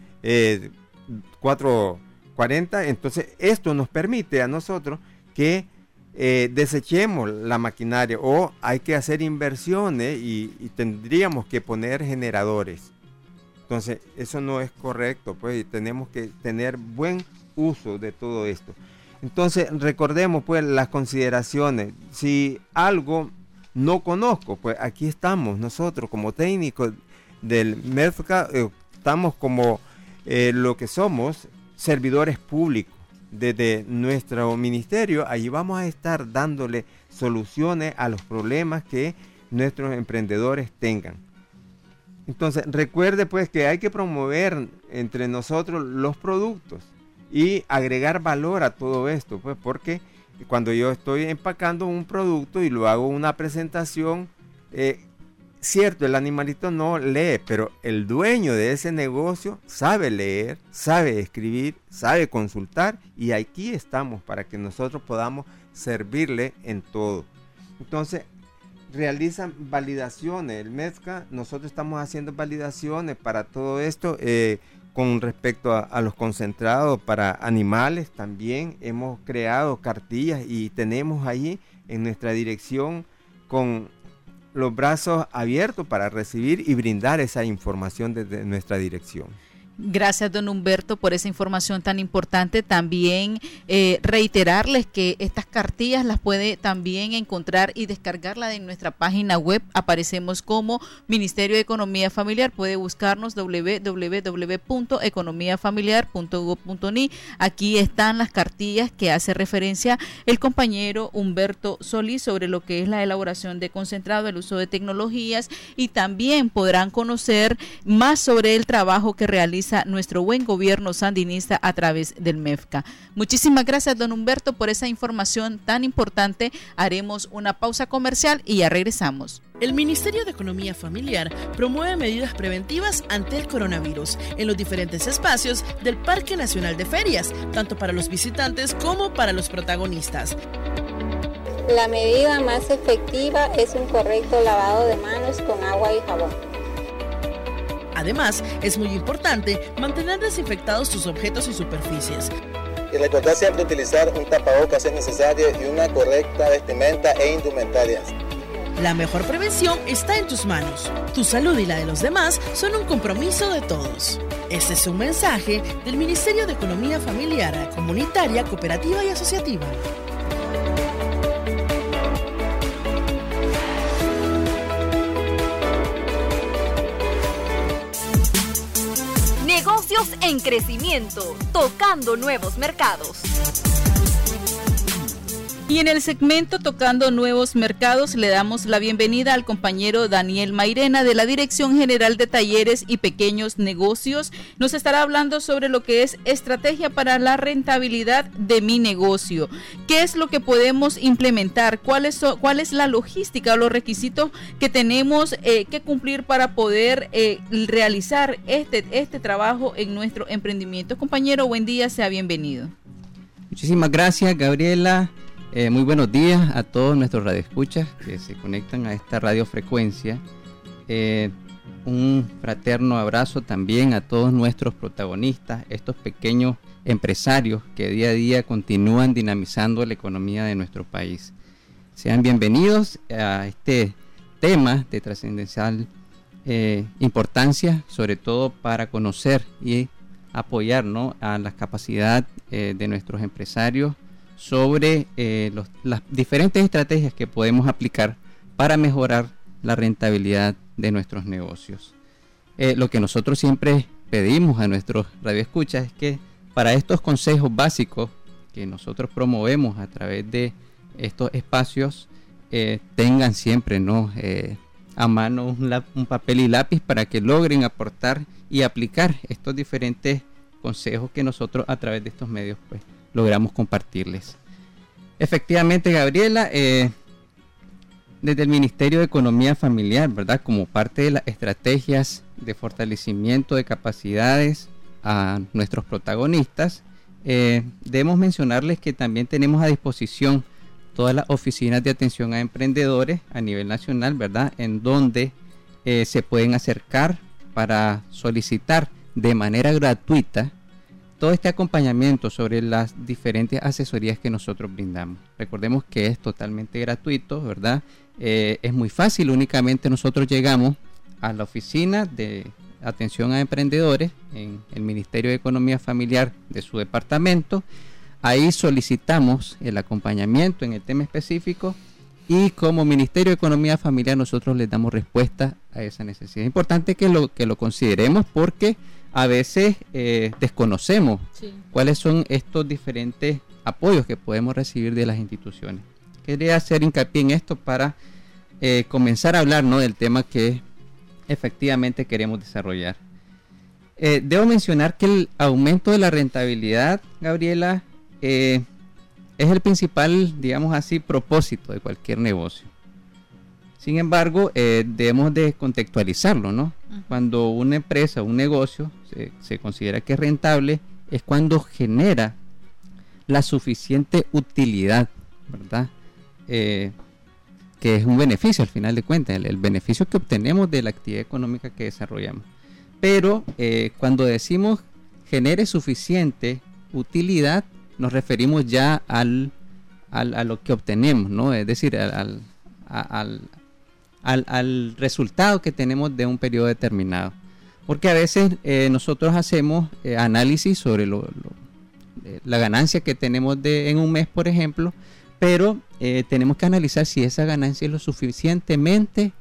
440. Entonces esto nos permite a nosotros que desechemos la maquinaria, o hay que hacer inversiones y tendríamos que poner generadores. Entonces eso no es correcto, pues, y tenemos que tener buen uso de todo esto. Entonces recordemos, pues, las consideraciones. Si algo no conozco, pues aquí estamos nosotros como técnicos del MEFCA, estamos como lo que somos, servidores públicos. Desde nuestro ministerio, allí vamos a estar dándole soluciones a los problemas que nuestros emprendedores tengan. Entonces, recuerde, pues, que hay que promover entre nosotros los productos y agregar valor a todo esto, pues, porque cuando yo estoy empacando un producto y lo hago una presentación, cierto, el animalito no lee, pero el dueño de ese negocio sabe leer, sabe escribir, sabe consultar, y aquí estamos para que nosotros podamos servirle en todo. Entonces, realizan validaciones. El MEFCA, nosotros estamos haciendo validaciones para todo esto, con respecto a los concentrados para animales. También hemos creado cartillas y tenemos ahí en nuestra dirección con los brazos abiertos para recibir y brindar esa información desde nuestra dirección. Gracias, don Humberto, por esa información tan importante. También reiterarles que estas cartillas las puede también encontrar y descargarla en nuestra página web. Aparecemos como Ministerio de Economía Familiar. Puede buscarnos www.economiafamiliar.gov.ni. Aquí están las cartillas que hace referencia el compañero Humberto Solís sobre lo que es la elaboración de concentrado, el uso de tecnologías, y también podrán conocer más sobre el trabajo que realiza nuestro buen gobierno sandinista a través del MEFCA. Muchísimas gracias, don Humberto, por esa información tan importante. Haremos una pausa comercial y ya regresamos. El Ministerio de Economía Familiar promueve medidas preventivas ante el coronavirus en los diferentes espacios del Parque Nacional de Ferias, tanto para los visitantes como para los protagonistas. La medida más efectiva es un correcto lavado de manos con agua y jabón. Además, es muy importante mantener desinfectados tus objetos y superficies. Y recordar siempre utilizar un tapabocas si es necesario y una correcta vestimenta e indumentarias. La mejor prevención está en tus manos. Tu salud y la de los demás son un compromiso de todos. Este es un mensaje del Ministerio de Economía Familiar, Comunitaria, Cooperativa y Asociativa. Negocios en crecimiento, tocando nuevos mercados. Y en el segmento Tocando Nuevos Mercados le damos la bienvenida al compañero Daniel Mairena de la Dirección General de Talleres y Pequeños Negocios. Nos estará hablando sobre lo que es estrategia para la rentabilidad de mi negocio. ¿Qué es lo que podemos implementar? ¿Cuál es la logística o los requisitos que tenemos que cumplir para poder realizar este trabajo en nuestro emprendimiento? Compañero, buen día, sea bienvenido. Muchísimas gracias, Gabriela. Muy buenos días a todos nuestros radioescuchas que se conectan a esta radiofrecuencia. Un fraterno abrazo también a todos nuestros protagonistas, estos pequeños empresarios que día a día continúan dinamizando la economía de nuestro país. Sean bienvenidos a este tema de trascendental importancia, sobre todo para conocer y apoyar, ¿no?, a la capacidad de nuestros empresarios sobre las diferentes estrategias que podemos aplicar para mejorar la rentabilidad de nuestros negocios. lo que nosotros siempre pedimos a nuestros radioescuchas es que para estos consejos básicos que nosotros promovemos a través de estos espacios, tengan siempre, ¿no?, a mano un papel y lápiz para que logren aportar y aplicar estos diferentes consejos que nosotros a través de estos medios pues logramos compartirles. Efectivamente, Gabriela, desde el Ministerio de Economía Familiar, ¿verdad?, como parte de las estrategias de fortalecimiento de capacidades a nuestros protagonistas, debemos mencionarles que también tenemos a disposición todas las oficinas de atención a emprendedores a nivel nacional, ¿verdad?, en donde se pueden acercar para solicitar de manera gratuita todo este acompañamiento sobre las diferentes asesorías que nosotros brindamos. Recordemos que es totalmente gratuito, ¿verdad? Es muy fácil, únicamente nosotros llegamos a la oficina de atención a emprendedores en el Ministerio de Economía Familiar de su departamento. Ahí solicitamos el acompañamiento en el tema específico y como Ministerio de Economía Familiar nosotros les damos respuesta a esa necesidad. Es importante que lo consideremos porque a veces desconocemos cuáles son estos diferentes apoyos que podemos recibir de las instituciones. Quería hacer hincapié en esto para comenzar a hablar, ¿no?, del tema que efectivamente queremos desarrollar. Debo mencionar que el aumento de la rentabilidad, Gabriela, es el principal, digamos así, propósito de cualquier negocio. Sin embargo, debemos de contextualizarlo, ¿no? Cuando una empresa, un negocio, se considera que es rentable, es cuando genera la suficiente utilidad, ¿verdad? Que es un beneficio al final de cuentas, el beneficio que obtenemos de la actividad económica que desarrollamos. Pero cuando decimos genere suficiente utilidad, nos referimos ya a lo que obtenemos, ¿no? Es decir, al resultado que tenemos de un periodo determinado. Porque a veces nosotros hacemos análisis sobre la ganancia que tenemos en un mes, por ejemplo, pero tenemos que analizar si esa ganancia es lo suficientemente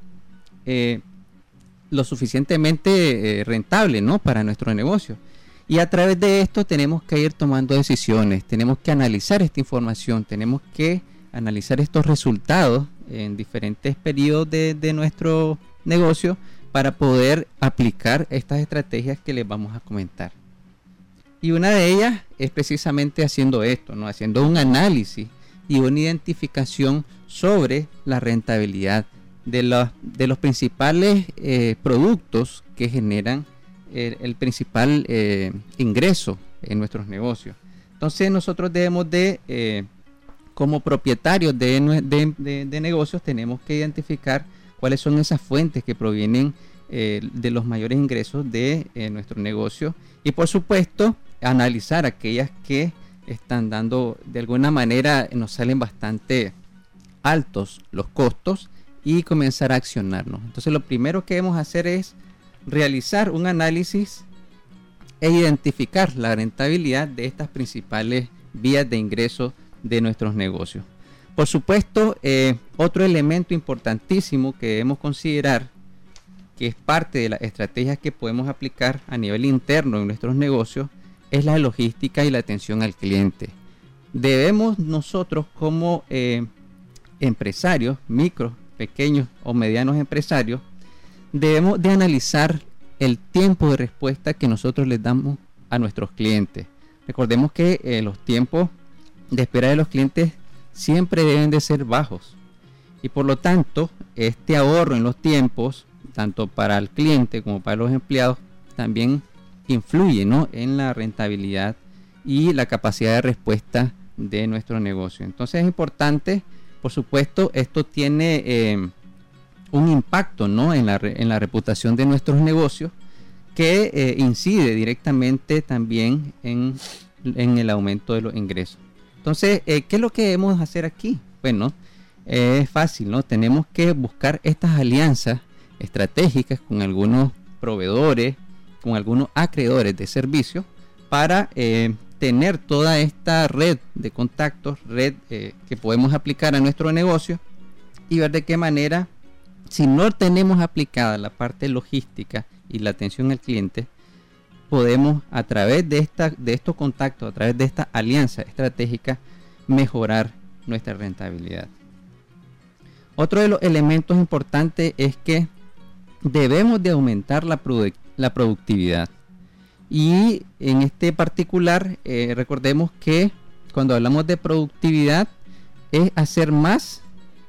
rentable, ¿no?, para nuestro negocio. Y a través de esto tenemos que ir tomando decisiones, tenemos que analizar esta información, tenemos que analizar estos resultados en diferentes periodos de nuestro negocio para poder aplicar estas estrategias que les vamos a comentar. Y una de ellas es precisamente haciendo esto, ¿no?, haciendo un análisis y una identificación sobre la rentabilidad de los principales productos que generan el principal ingreso en nuestros negocios. Entonces nosotros debemos de, como propietarios de negocios, tenemos que identificar cuáles son esas fuentes que provienen de los mayores ingresos de nuestro negocio y por supuesto analizar aquellas que están dando, de alguna manera nos salen bastante altos los costos y comenzar a accionarnos. Entonces lo primero que debemos hacer es realizar un análisis e identificar la rentabilidad de estas principales vías de ingreso de nuestros negocios. Por supuesto, otro elemento importantísimo que debemos considerar, que es parte de las estrategias que podemos aplicar a nivel interno en nuestros negocios, es la logística y la atención al cliente. Debemos nosotros como empresarios, micro, pequeños o medianos empresarios, debemos de analizar el tiempo de respuesta que nosotros les damos a nuestros clientes. Recordemos que los tiempos de espera de los clientes siempre deben de ser bajos y por lo tanto este ahorro en los tiempos, tanto para el cliente como para los empleados, también influye, ¿no?, en la rentabilidad y la capacidad de respuesta de nuestro negocio. Entonces es importante, por supuesto, esto tiene un impacto, ¿no?, en la reputación de nuestros negocios que incide directamente también en el aumento de los ingresos. Entonces, ¿qué es lo que debemos hacer aquí? Bueno, es fácil, ¿no? Tenemos que buscar estas alianzas estratégicas con algunos proveedores, con algunos acreedores de servicios para tener toda esta red de contactos, red que podemos aplicar a nuestro negocio y ver de qué manera, si no tenemos aplicada la parte logística y la atención al cliente, podemos a través de estos contactos, a través de esta alianza estratégica, mejorar nuestra rentabilidad. Otro de los elementos importantes es que debemos de aumentar la productividad. Y en este particular, recordemos que cuando hablamos de productividad es hacer más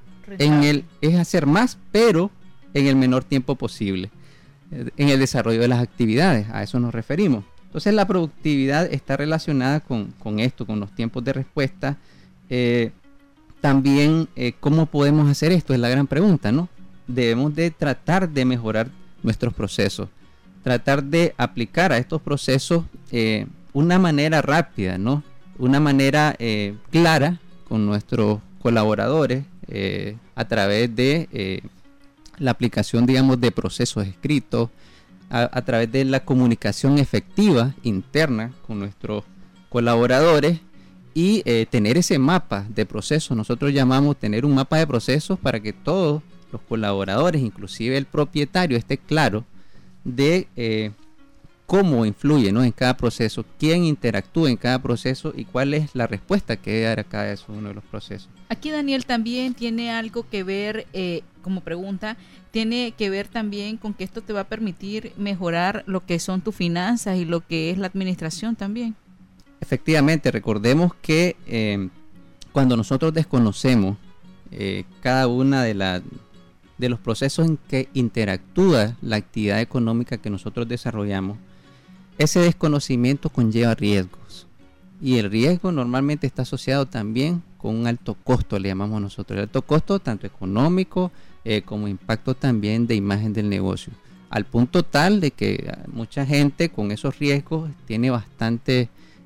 pero en el menor tiempo posible, en el desarrollo de las actividades, a eso nos referimos. Entonces la productividad está relacionada con esto, con los tiempos de respuesta. También, ¿cómo podemos hacer esto? Es la gran pregunta, ¿no? Debemos de tratar de mejorar nuestros procesos, tratar de aplicar a estos procesos una manera rápida, ¿no? Una manera clara con nuestros colaboradores a través de la aplicación, digamos, de procesos escritos, a través de la comunicación efectiva interna con nuestros colaboradores y tener ese mapa de procesos. Nosotros llamamos tener un mapa de procesos para que todos los colaboradores, inclusive el propietario, esté claro de cómo influye, ¿no?, en cada proceso, quién interactúa en cada proceso y cuál es la respuesta que debe dar a cada uno de los procesos. Aquí Daniel también tiene algo que ver, como pregunta, tiene que ver también con que esto te va a permitir mejorar lo que son tus finanzas y lo que es la administración también. Efectivamente, recordemos que cuando nosotros desconocemos cada una de los procesos en que interactúa la actividad económica que nosotros desarrollamos, ese desconocimiento conlleva riesgos. Y el riesgo normalmente está asociado también con un alto costo, le llamamos nosotros. El alto costo tanto económico como impacto también de imagen del negocio. Al punto tal de que mucha gente con esos riesgos tiene bastante,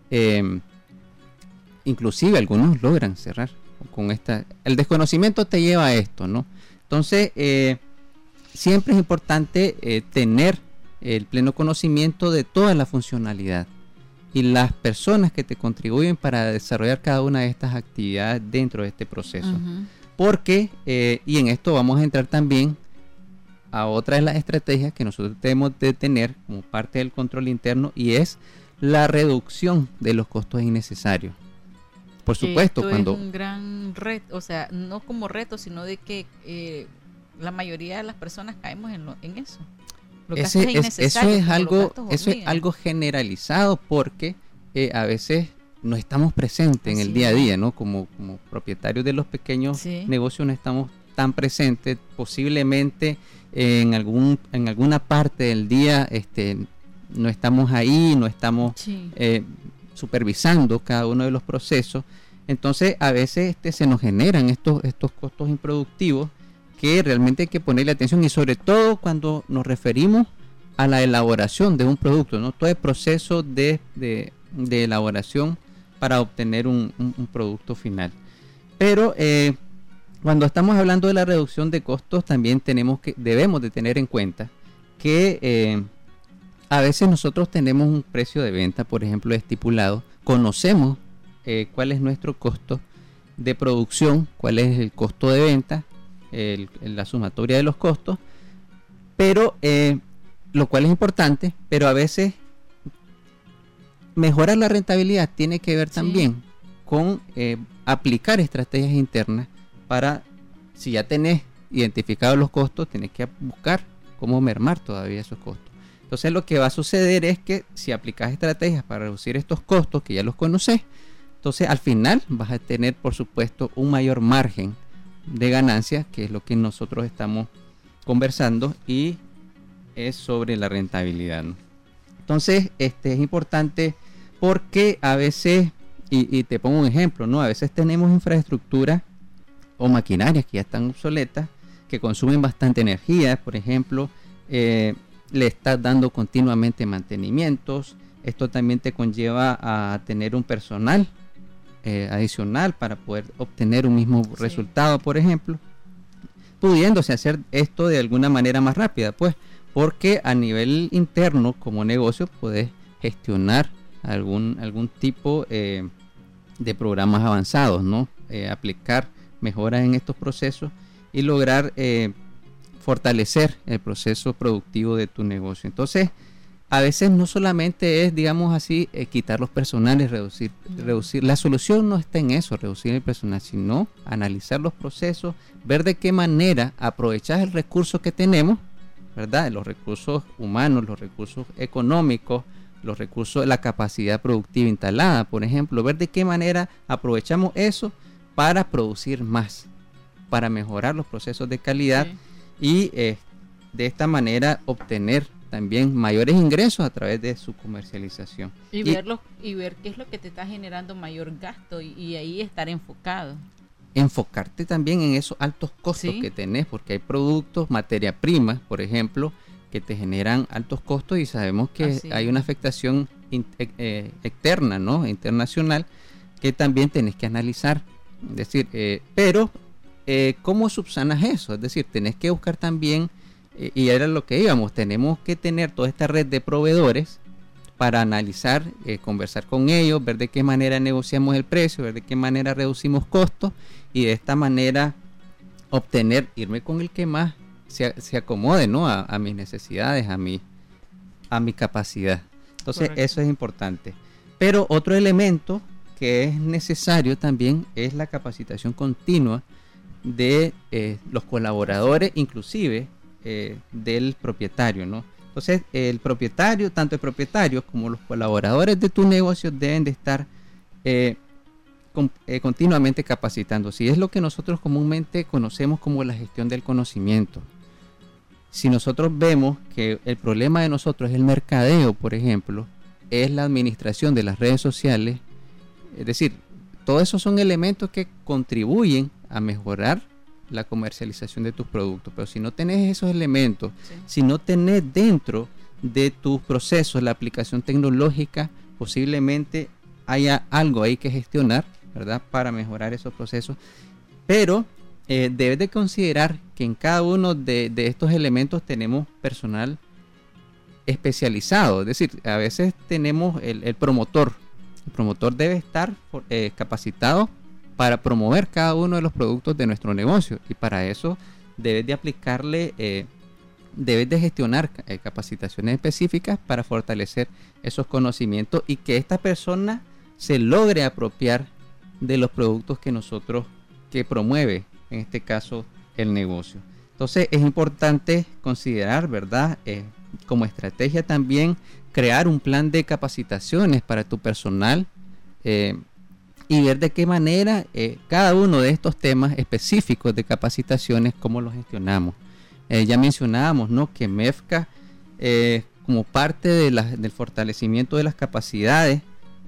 inclusive algunos logran cerrar con esta. El desconocimiento te lleva a esto, ¿no? Entonces, siempre es importante tener el pleno conocimiento de toda la funcionalidad y las personas que te contribuyen para desarrollar cada una de estas actividades dentro de este proceso. Porque, y en esto vamos a entrar también a otra de las estrategias que nosotros debemos de tener como parte del control interno, y es la reducción de los costos innecesarios. Por supuesto, esto cuando es un gran reto, o sea, no como reto, sino de que la mayoría de las personas caemos en eso. Eso es algo generalizado, porque a veces no estamos presentes en el día a día, ¿no? Como propietarios de los pequeños negocios no estamos tan presentes. Posiblemente en alguna parte del día no estamos ahí, no estamos supervisando cada uno de los procesos. Entonces a veces se nos generan estos costos improductivos que realmente hay que ponerle atención, y sobre todo cuando nos referimos a la elaboración de un producto, ¿no? Todo el proceso de elaboración para obtener un producto final. Pero cuando estamos hablando de la reducción de costos, también debemos de tener en cuenta que a veces nosotros tenemos un precio de venta, por ejemplo, estipulado, conocemos cuál es nuestro costo de producción, cuál es el costo de venta, la sumatoria de los costos, pero lo cual es importante, pero a veces mejorar la rentabilidad tiene que ver también con aplicar estrategias internas para, si ya tenés identificados los costos, tenés que buscar cómo mermar todavía esos costos. Entonces lo que va a suceder es que si aplicas estrategias para reducir estos costos, que ya los conoces, entonces al final vas a tener, por supuesto, un mayor margen de ganancias, que es lo que nosotros estamos conversando, y es sobre la rentabilidad, ¿no? Entonces es importante porque a veces, y te pongo un ejemplo, ¿no? A veces tenemos infraestructura o maquinarias que ya están obsoletas, que consumen bastante energía. Por ejemplo, le estás dando continuamente mantenimientos. Esto también te conlleva a tener un personal adicional para poder obtener un mismo resultado, por ejemplo, pudiéndose hacer esto de alguna manera más rápida, pues, porque a nivel interno como negocio puedes gestionar algún tipo de programas avanzados, ¿no? Aplicar mejoras en estos procesos y lograr fortalecer el proceso productivo de tu negocio. Entonces, a veces no solamente es, digamos así, quitar los personales, reducir. La solución no está en eso, reducir el personal, sino analizar los procesos, ver de qué manera aprovechar el recurso que tenemos, ¿verdad? Los recursos humanos, los recursos económicos, los recursos de la capacidad productiva instalada, por ejemplo, ver de qué manera aprovechamos eso para producir más, para mejorar los procesos de calidad y de esta manera obtener también mayores ingresos a través de su comercialización. Y ver qué es lo que te está generando mayor gasto y ahí estar enfocado. Enfocarte también en esos altos costos que tenés, porque hay productos, materia prima, por ejemplo, que te generan altos costos y sabemos que hay una afectación externa, ¿no? Internacional, que también tenés que analizar. Es decir, pero ¿cómo subsanas eso? Es decir, tenés que buscar también, y era lo que íbamos, tenemos que tener toda esta red de proveedores para analizar, conversar con ellos, ver de qué manera negociamos el precio, ver de qué manera reducimos costos y de esta manera irme con el que más se acomode, ¿no? a mis necesidades, a mi capacidad. Entonces, eso es importante. Pero otro elemento que es necesario también es la capacitación continua de los colaboradores, inclusive del propietario, ¿no? Entonces, el propietario, tanto el propietario como los colaboradores de tu negocio deben de estar continuamente capacitándose. Y es lo que nosotros comúnmente conocemos como la gestión del conocimiento. Si nosotros vemos que el problema de nosotros es el mercadeo, por ejemplo, es la administración de las redes sociales, es decir, todos esos son elementos que contribuyen a mejorar la comercialización de tus productos, pero si no tenés esos elementos, si no tenés dentro de tus procesos la aplicación tecnológica, posiblemente haya algo ahí que gestionar, ¿verdad? Para mejorar esos procesos, pero debes de considerar que en cada uno de estos elementos tenemos personal especializado, es decir, a veces tenemos el promotor. El promotor debe estar capacitado para promover cada uno de los productos de nuestro negocio y para eso debes de aplicarle, debes de gestionar capacitaciones específicas para fortalecer esos conocimientos y que esta persona se logre apropiar de los productos que promueve, en este caso, el negocio. Entonces es importante considerar, ¿verdad? Como estrategia también crear un plan de capacitaciones para tu personal y ver de qué manera cada uno de estos temas específicos de capacitaciones, cómo los gestionamos. Ya mencionábamos, ¿no? Que MEFCA, como parte del fortalecimiento de las capacidades,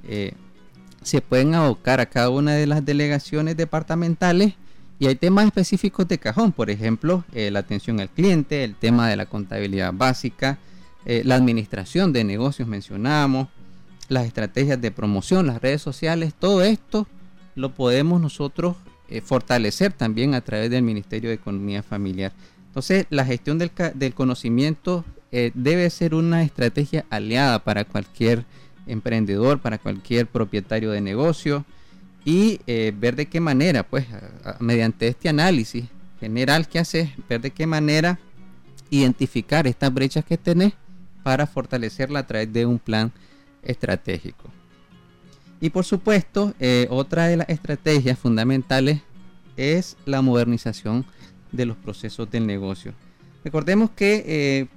se pueden abocar a cada una de las delegaciones departamentales y hay temas específicos de cajón, por ejemplo, la atención al cliente, el tema de la contabilidad básica, la administración de negocios mencionamos, las estrategias de promoción, las redes sociales, todo esto lo podemos nosotros fortalecer también a través del Ministerio de Economía Familiar. Entonces, la gestión del conocimiento debe ser una estrategia aliada para cualquier emprendedor, para cualquier propietario de negocio y ver de qué manera, pues, mediante este análisis general que haces, ver de qué manera identificar estas brechas que tenés para fortalecerla a través de un plan estratégico. Y por supuesto, otra de las estrategias fundamentales es la modernización de los procesos del negocio. Recordemos que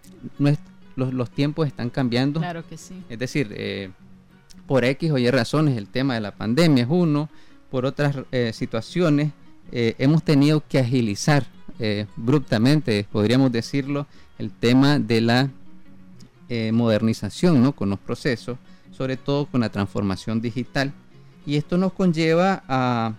los tiempos están cambiando. Claro que sí. Es decir, por X o Y razones, el tema de la pandemia es uno, por otras situaciones hemos tenido que agilizar abruptamente, podríamos decirlo, el tema de la modernización, ¿no? Con los procesos, sobre todo con la transformación digital, y esto nos conlleva a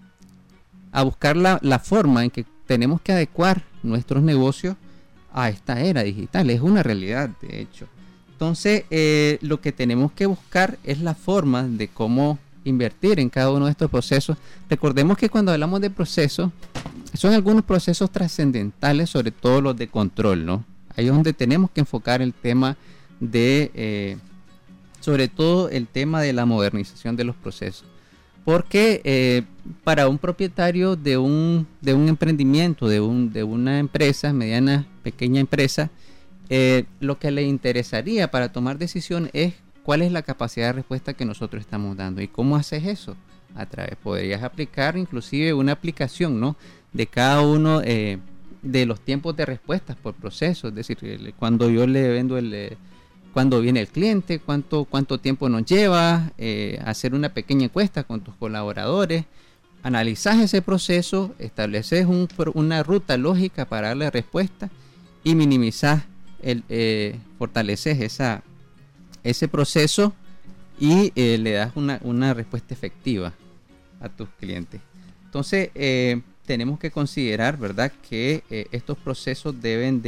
buscar la forma en que tenemos que adecuar nuestros negocios a esta era digital. Es una realidad, de hecho. Entonces, lo que tenemos que buscar es la forma de cómo invertir en cada uno de estos procesos. Recordemos que cuando hablamos de procesos, son algunos procesos trascendentales, sobre todo los de control, ¿no? Ahí es donde tenemos que enfocar el tema sobre todo el tema de la modernización de los procesos. porque para un propietario de un emprendimiento, de una empresa, mediana, pequeña empresa, lo que le interesaría para tomar decisión es cuál es la capacidad de respuesta que nosotros estamos dando. ¿Y cómo haces eso? Podrías aplicar inclusive una aplicación, ¿no?, de cada uno de los tiempos de respuestas por proceso, es decir, cuando yo le vendo cuando viene el cliente, cuánto tiempo nos lleva, hacer una pequeña encuesta con tus colaboradores, analizas ese proceso, estableces una ruta lógica para darle respuesta y minimizas, fortaleces ese proceso y le das una respuesta efectiva a tus clientes. Entonces, tenemos que considerar, ¿verdad?, que estos procesos debemos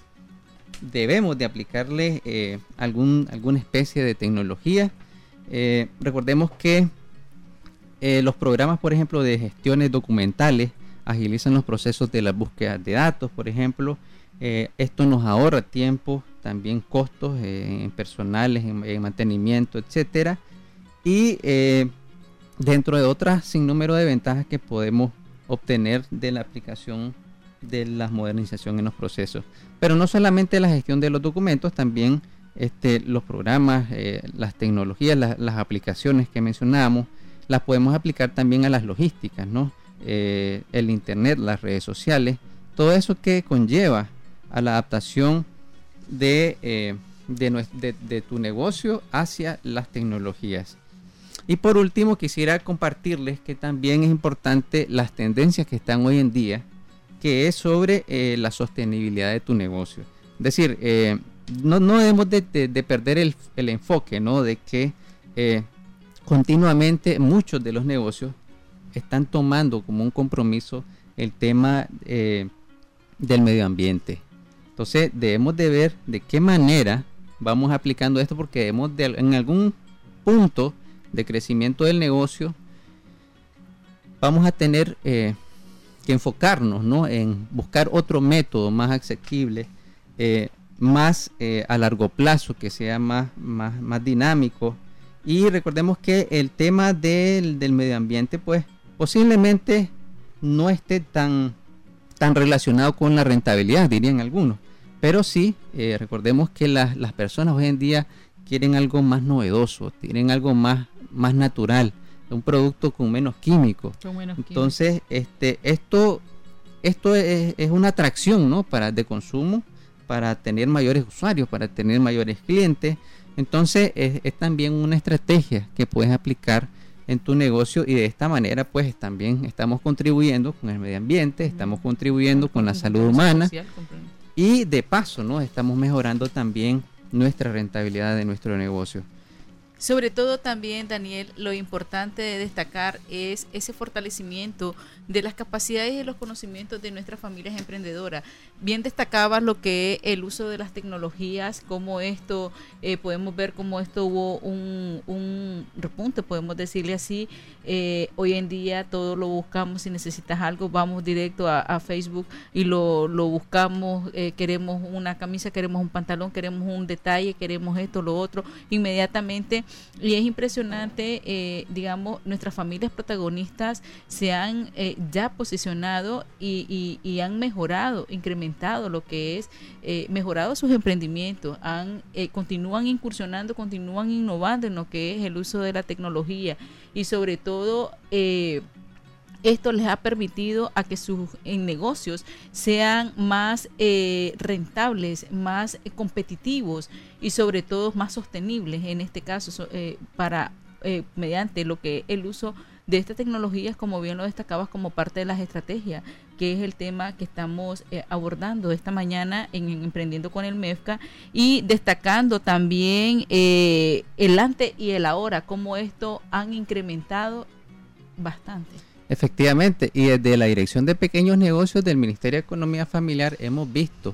de aplicarle alguna especie de tecnología. Recordemos que los programas, por ejemplo, de gestiones documentales agilizan los procesos de las búsquedas de datos, por ejemplo. Esto nos ahorra tiempo, también costos en personales, en mantenimiento, etcétera. Y dentro de otras sinnúmero de ventajas que podemos obtener de la aplicación de la modernización en los procesos. Pero no solamente la gestión de los documentos, también los programas, las tecnologías, las aplicaciones que mencionábamos, las podemos aplicar también a las logísticas, ¿no? El internet, las redes sociales, todo eso que conlleva a la adaptación de tu negocio hacia las tecnologías. Y por último, quisiera compartirles que también es importante las tendencias que están hoy en día, que es sobre la sostenibilidad de tu negocio. Es decir, no debemos de perder el enfoque, ¿no?, de que continuamente muchos de los negocios están tomando como un compromiso el tema del medio ambiente. Entonces debemos de ver de qué manera vamos aplicando esto, porque debemos en algún punto de crecimiento del negocio vamos a tener que enfocarnos, ¿no?, en buscar otro método más asequible, más a largo plazo, que sea más dinámico. Y recordemos que el tema del medio ambiente, pues posiblemente no esté tan relacionado con la rentabilidad, dirían algunos, pero sí, recordemos que las personas hoy en día quieren algo más novedoso, quieren algo más natural, un producto con menos químicos. Entonces, esto es una atracción, ¿no?, de consumo, para tener mayores usuarios, para tener mayores clientes. Entonces, es también una estrategia que puedes aplicar en tu negocio, y de esta manera pues también estamos contribuyendo con el medio ambiente, estamos contribuyendo con la salud humana, y de paso, ¿no?, estamos mejorando también nuestra rentabilidad de nuestro negocio. Sobre todo también, Daniel, lo importante de destacar es ese fortalecimiento de las capacidades y los conocimientos de nuestras familias emprendedoras. Bien destacabas lo que es el uso de las tecnologías, como esto, podemos ver cómo esto hubo un repunte, podemos decirle así. Hoy en día todo lo buscamos, si necesitas algo, vamos directo a Facebook y lo buscamos, queremos una camisa, queremos un pantalón, queremos un detalle, queremos esto, lo otro, inmediatamente. Y es impresionante, digamos, nuestras familias protagonistas se han ya posicionado y han mejorado, incrementado lo que es, mejorado sus emprendimientos, continúan incursionando, continúan innovando en lo que es el uso de la tecnología, y sobre todo esto les ha permitido a que sus negocios sean más rentables, más competitivos y sobre todo más sostenibles, en este caso mediante lo que el uso de estas tecnologías, como bien lo destacabas, como parte de las estrategias, que es el tema que estamos abordando esta mañana en Emprendiendo con el MEFCA, y destacando también el antes y el ahora, cómo esto han incrementado bastante. Efectivamente, y desde la Dirección de Pequeños Negocios del Ministerio de Economía Familiar hemos visto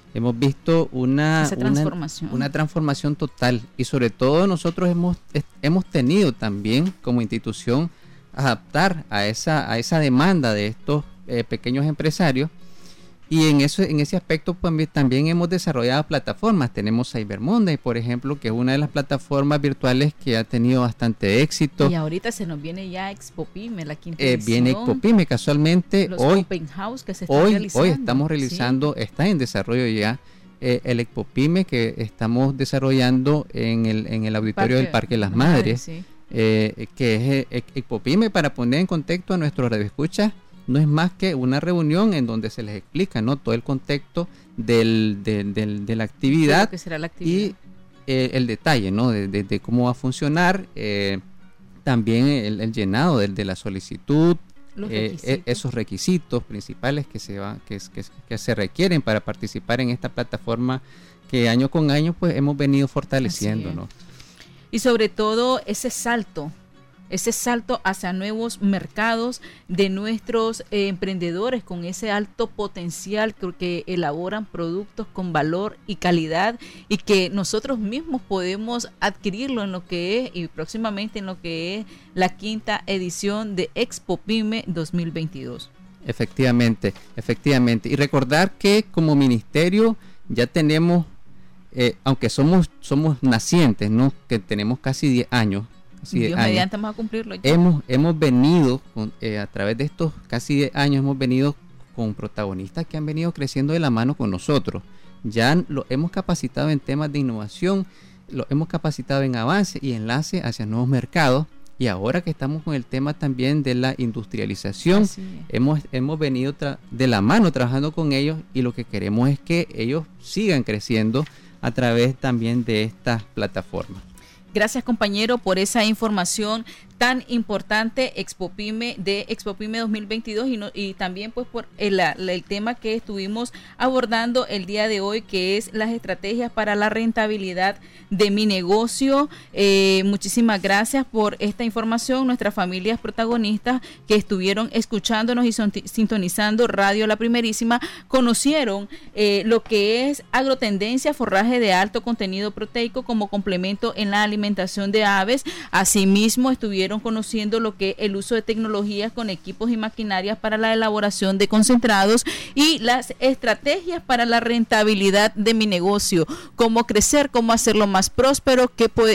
una transformación total, y sobre todo nosotros hemos tenido también como institución adaptar a esa demanda de estos pequeños empresarios, Y en ese aspecto pues, también hemos desarrollado plataformas. Tenemos Cyber Monday, por ejemplo, que es una de las plataformas virtuales que ha tenido bastante éxito. Y ahorita se nos viene ya ExpoPyme, la quinta edición. Viene ExpoPyme, casualmente los hoy. Open House que se están realizando. Hoy estamos realizando, sí. Está en desarrollo ya el ExpoPyme que estamos desarrollando en el auditorio del Parque Las Madres, sí. Que es ExpoPyme, para poner en contexto a nuestros radioescuchas. No es más que una reunión en donde se les explica, ¿no?, todo el contexto de la actividad, lo que será la actividad. Y el detalle, ¿no?, de cómo va a funcionar, también el llenado de la solicitud, esos requisitos principales que se requieren para participar en esta plataforma que año con año pues hemos venido fortaleciendo, ¿no? Y sobre todo ese salto hacia nuevos mercados de nuestros emprendedores con ese alto potencial que elaboran productos con valor y calidad y que nosotros mismos podemos adquirirlo en lo que es y próximamente en lo que es la quinta edición de ExpoPyme 2022. Efectivamente. Y recordar que como ministerio ya tenemos, aunque somos nacientes, ¿no?, que tenemos casi 10 años, Dios mediante vamos a cumplirlo ya. Hemos venido a través de estos casi 10 años hemos venido con protagonistas que han venido creciendo de la mano con nosotros. Ya lo hemos capacitado en temas de innovación, lo hemos capacitado en avance y enlace hacia nuevos mercados, y ahora que estamos con el tema también de la industrialización, hemos venido de la mano trabajando con ellos, y lo que queremos es que ellos sigan creciendo a través también de estas plataformas. Gracias, compañero, por esa información tan importante, ExpoPyme 2022 y también pues por el tema que estuvimos abordando el día de hoy, que es las estrategias para la rentabilidad de mi negocio. Muchísimas gracias por esta información. Nuestras familias protagonistas que estuvieron escuchándonos y sintonizando Radio La Primerísima conocieron lo que es agrotendencia, forraje de alto contenido proteico como complemento en la alimentación de aves. Asimismo, estuvieron conociendo lo que es el uso de tecnologías con equipos y maquinarias para la elaboración de concentrados y las estrategias para la rentabilidad de mi negocio, cómo crecer, cómo hacerlo más próspero,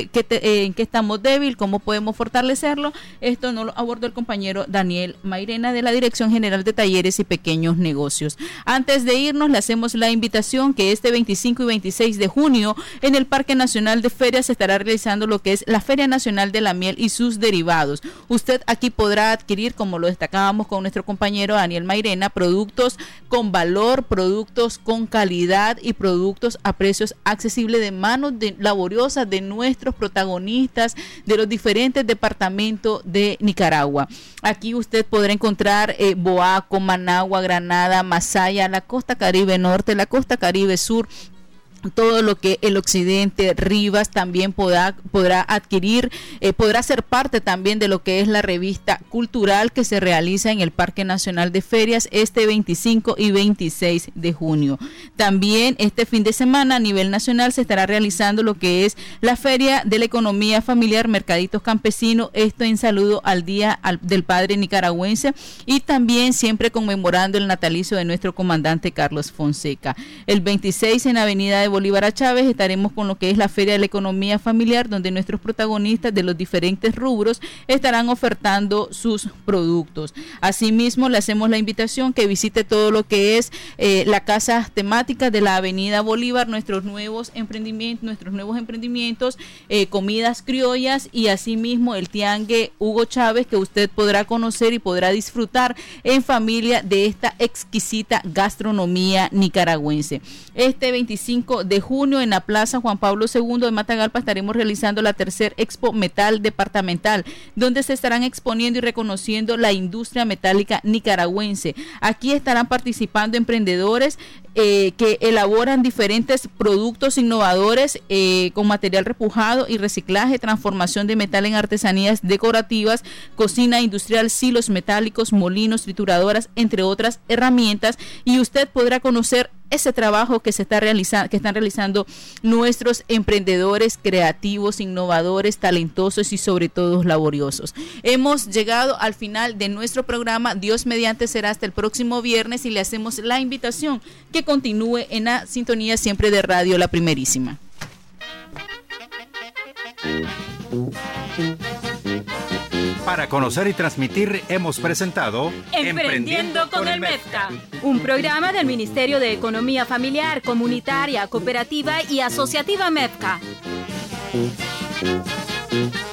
en qué estamos débil, cómo podemos fortalecerlo. Esto no lo abordó el compañero Daniel Mairena de la Dirección General de Talleres y Pequeños Negocios. Antes de irnos, le hacemos la invitación que este 25 y 26 de junio en el Parque Nacional de Ferias se estará realizando lo que es la Feria Nacional de la Miel y sus derivados. Usted aquí podrá adquirir, como lo destacábamos con nuestro compañero Daniel Mairena, productos con valor, productos con calidad y productos a precios accesibles de manos laboriosas de nuestros protagonistas de los diferentes departamentos de Nicaragua. Aquí usted podrá encontrar Boaco, Managua, Granada, Masaya, la costa Caribe Norte, la costa Caribe Sur, todo lo que el occidente, Rivas, también podrá adquirir, podrá ser parte también de lo que es la revista cultural que se realiza en el Parque Nacional de Ferias este 25 y 26 de junio. También este fin de semana a nivel nacional se estará realizando lo que es la Feria de la Economía Familiar Mercaditos Campesinos, esto en saludo al Día del Padre Nicaragüense y también siempre conmemorando el natalicio de nuestro comandante Carlos Fonseca. El 26 en Avenida de Bolívar a Chávez estaremos con lo que es la Feria de la Economía Familiar, donde nuestros protagonistas de los diferentes rubros estarán ofertando sus productos. Asimismo, le hacemos la invitación que visite todo lo que es la casa temática de la Avenida Bolívar, nuestros nuevos emprendimientos, comidas criollas y asimismo el tiangue Hugo Chávez, que usted podrá conocer y podrá disfrutar en familia de esta exquisita gastronomía nicaragüense. Este 25 de junio en la Plaza Juan Pablo II de Matagalpa estaremos realizando la tercera Expo Metal Departamental, donde se estarán exponiendo y reconociendo la industria metálica nicaragüense. Aquí estarán participando emprendedores que elaboran diferentes productos innovadores con material repujado y reciclaje, transformación de metal en artesanías decorativas, cocina industrial, silos metálicos, molinos, trituradoras, entre otras herramientas, y usted podrá conocer ese trabajo que están realizando nuestros emprendedores creativos, innovadores, talentosos y sobre todo laboriosos. Hemos llegado al final de nuestro programa. Dios mediante será hasta el próximo viernes y le hacemos la invitación que continúe en la sintonía siempre de Radio La Primerísima. Para conocer y transmitir hemos presentado Emprendiendo con el MEFCA, un programa del Ministerio de Economía Familiar, Comunitaria, Cooperativa y Asociativa MEFCA.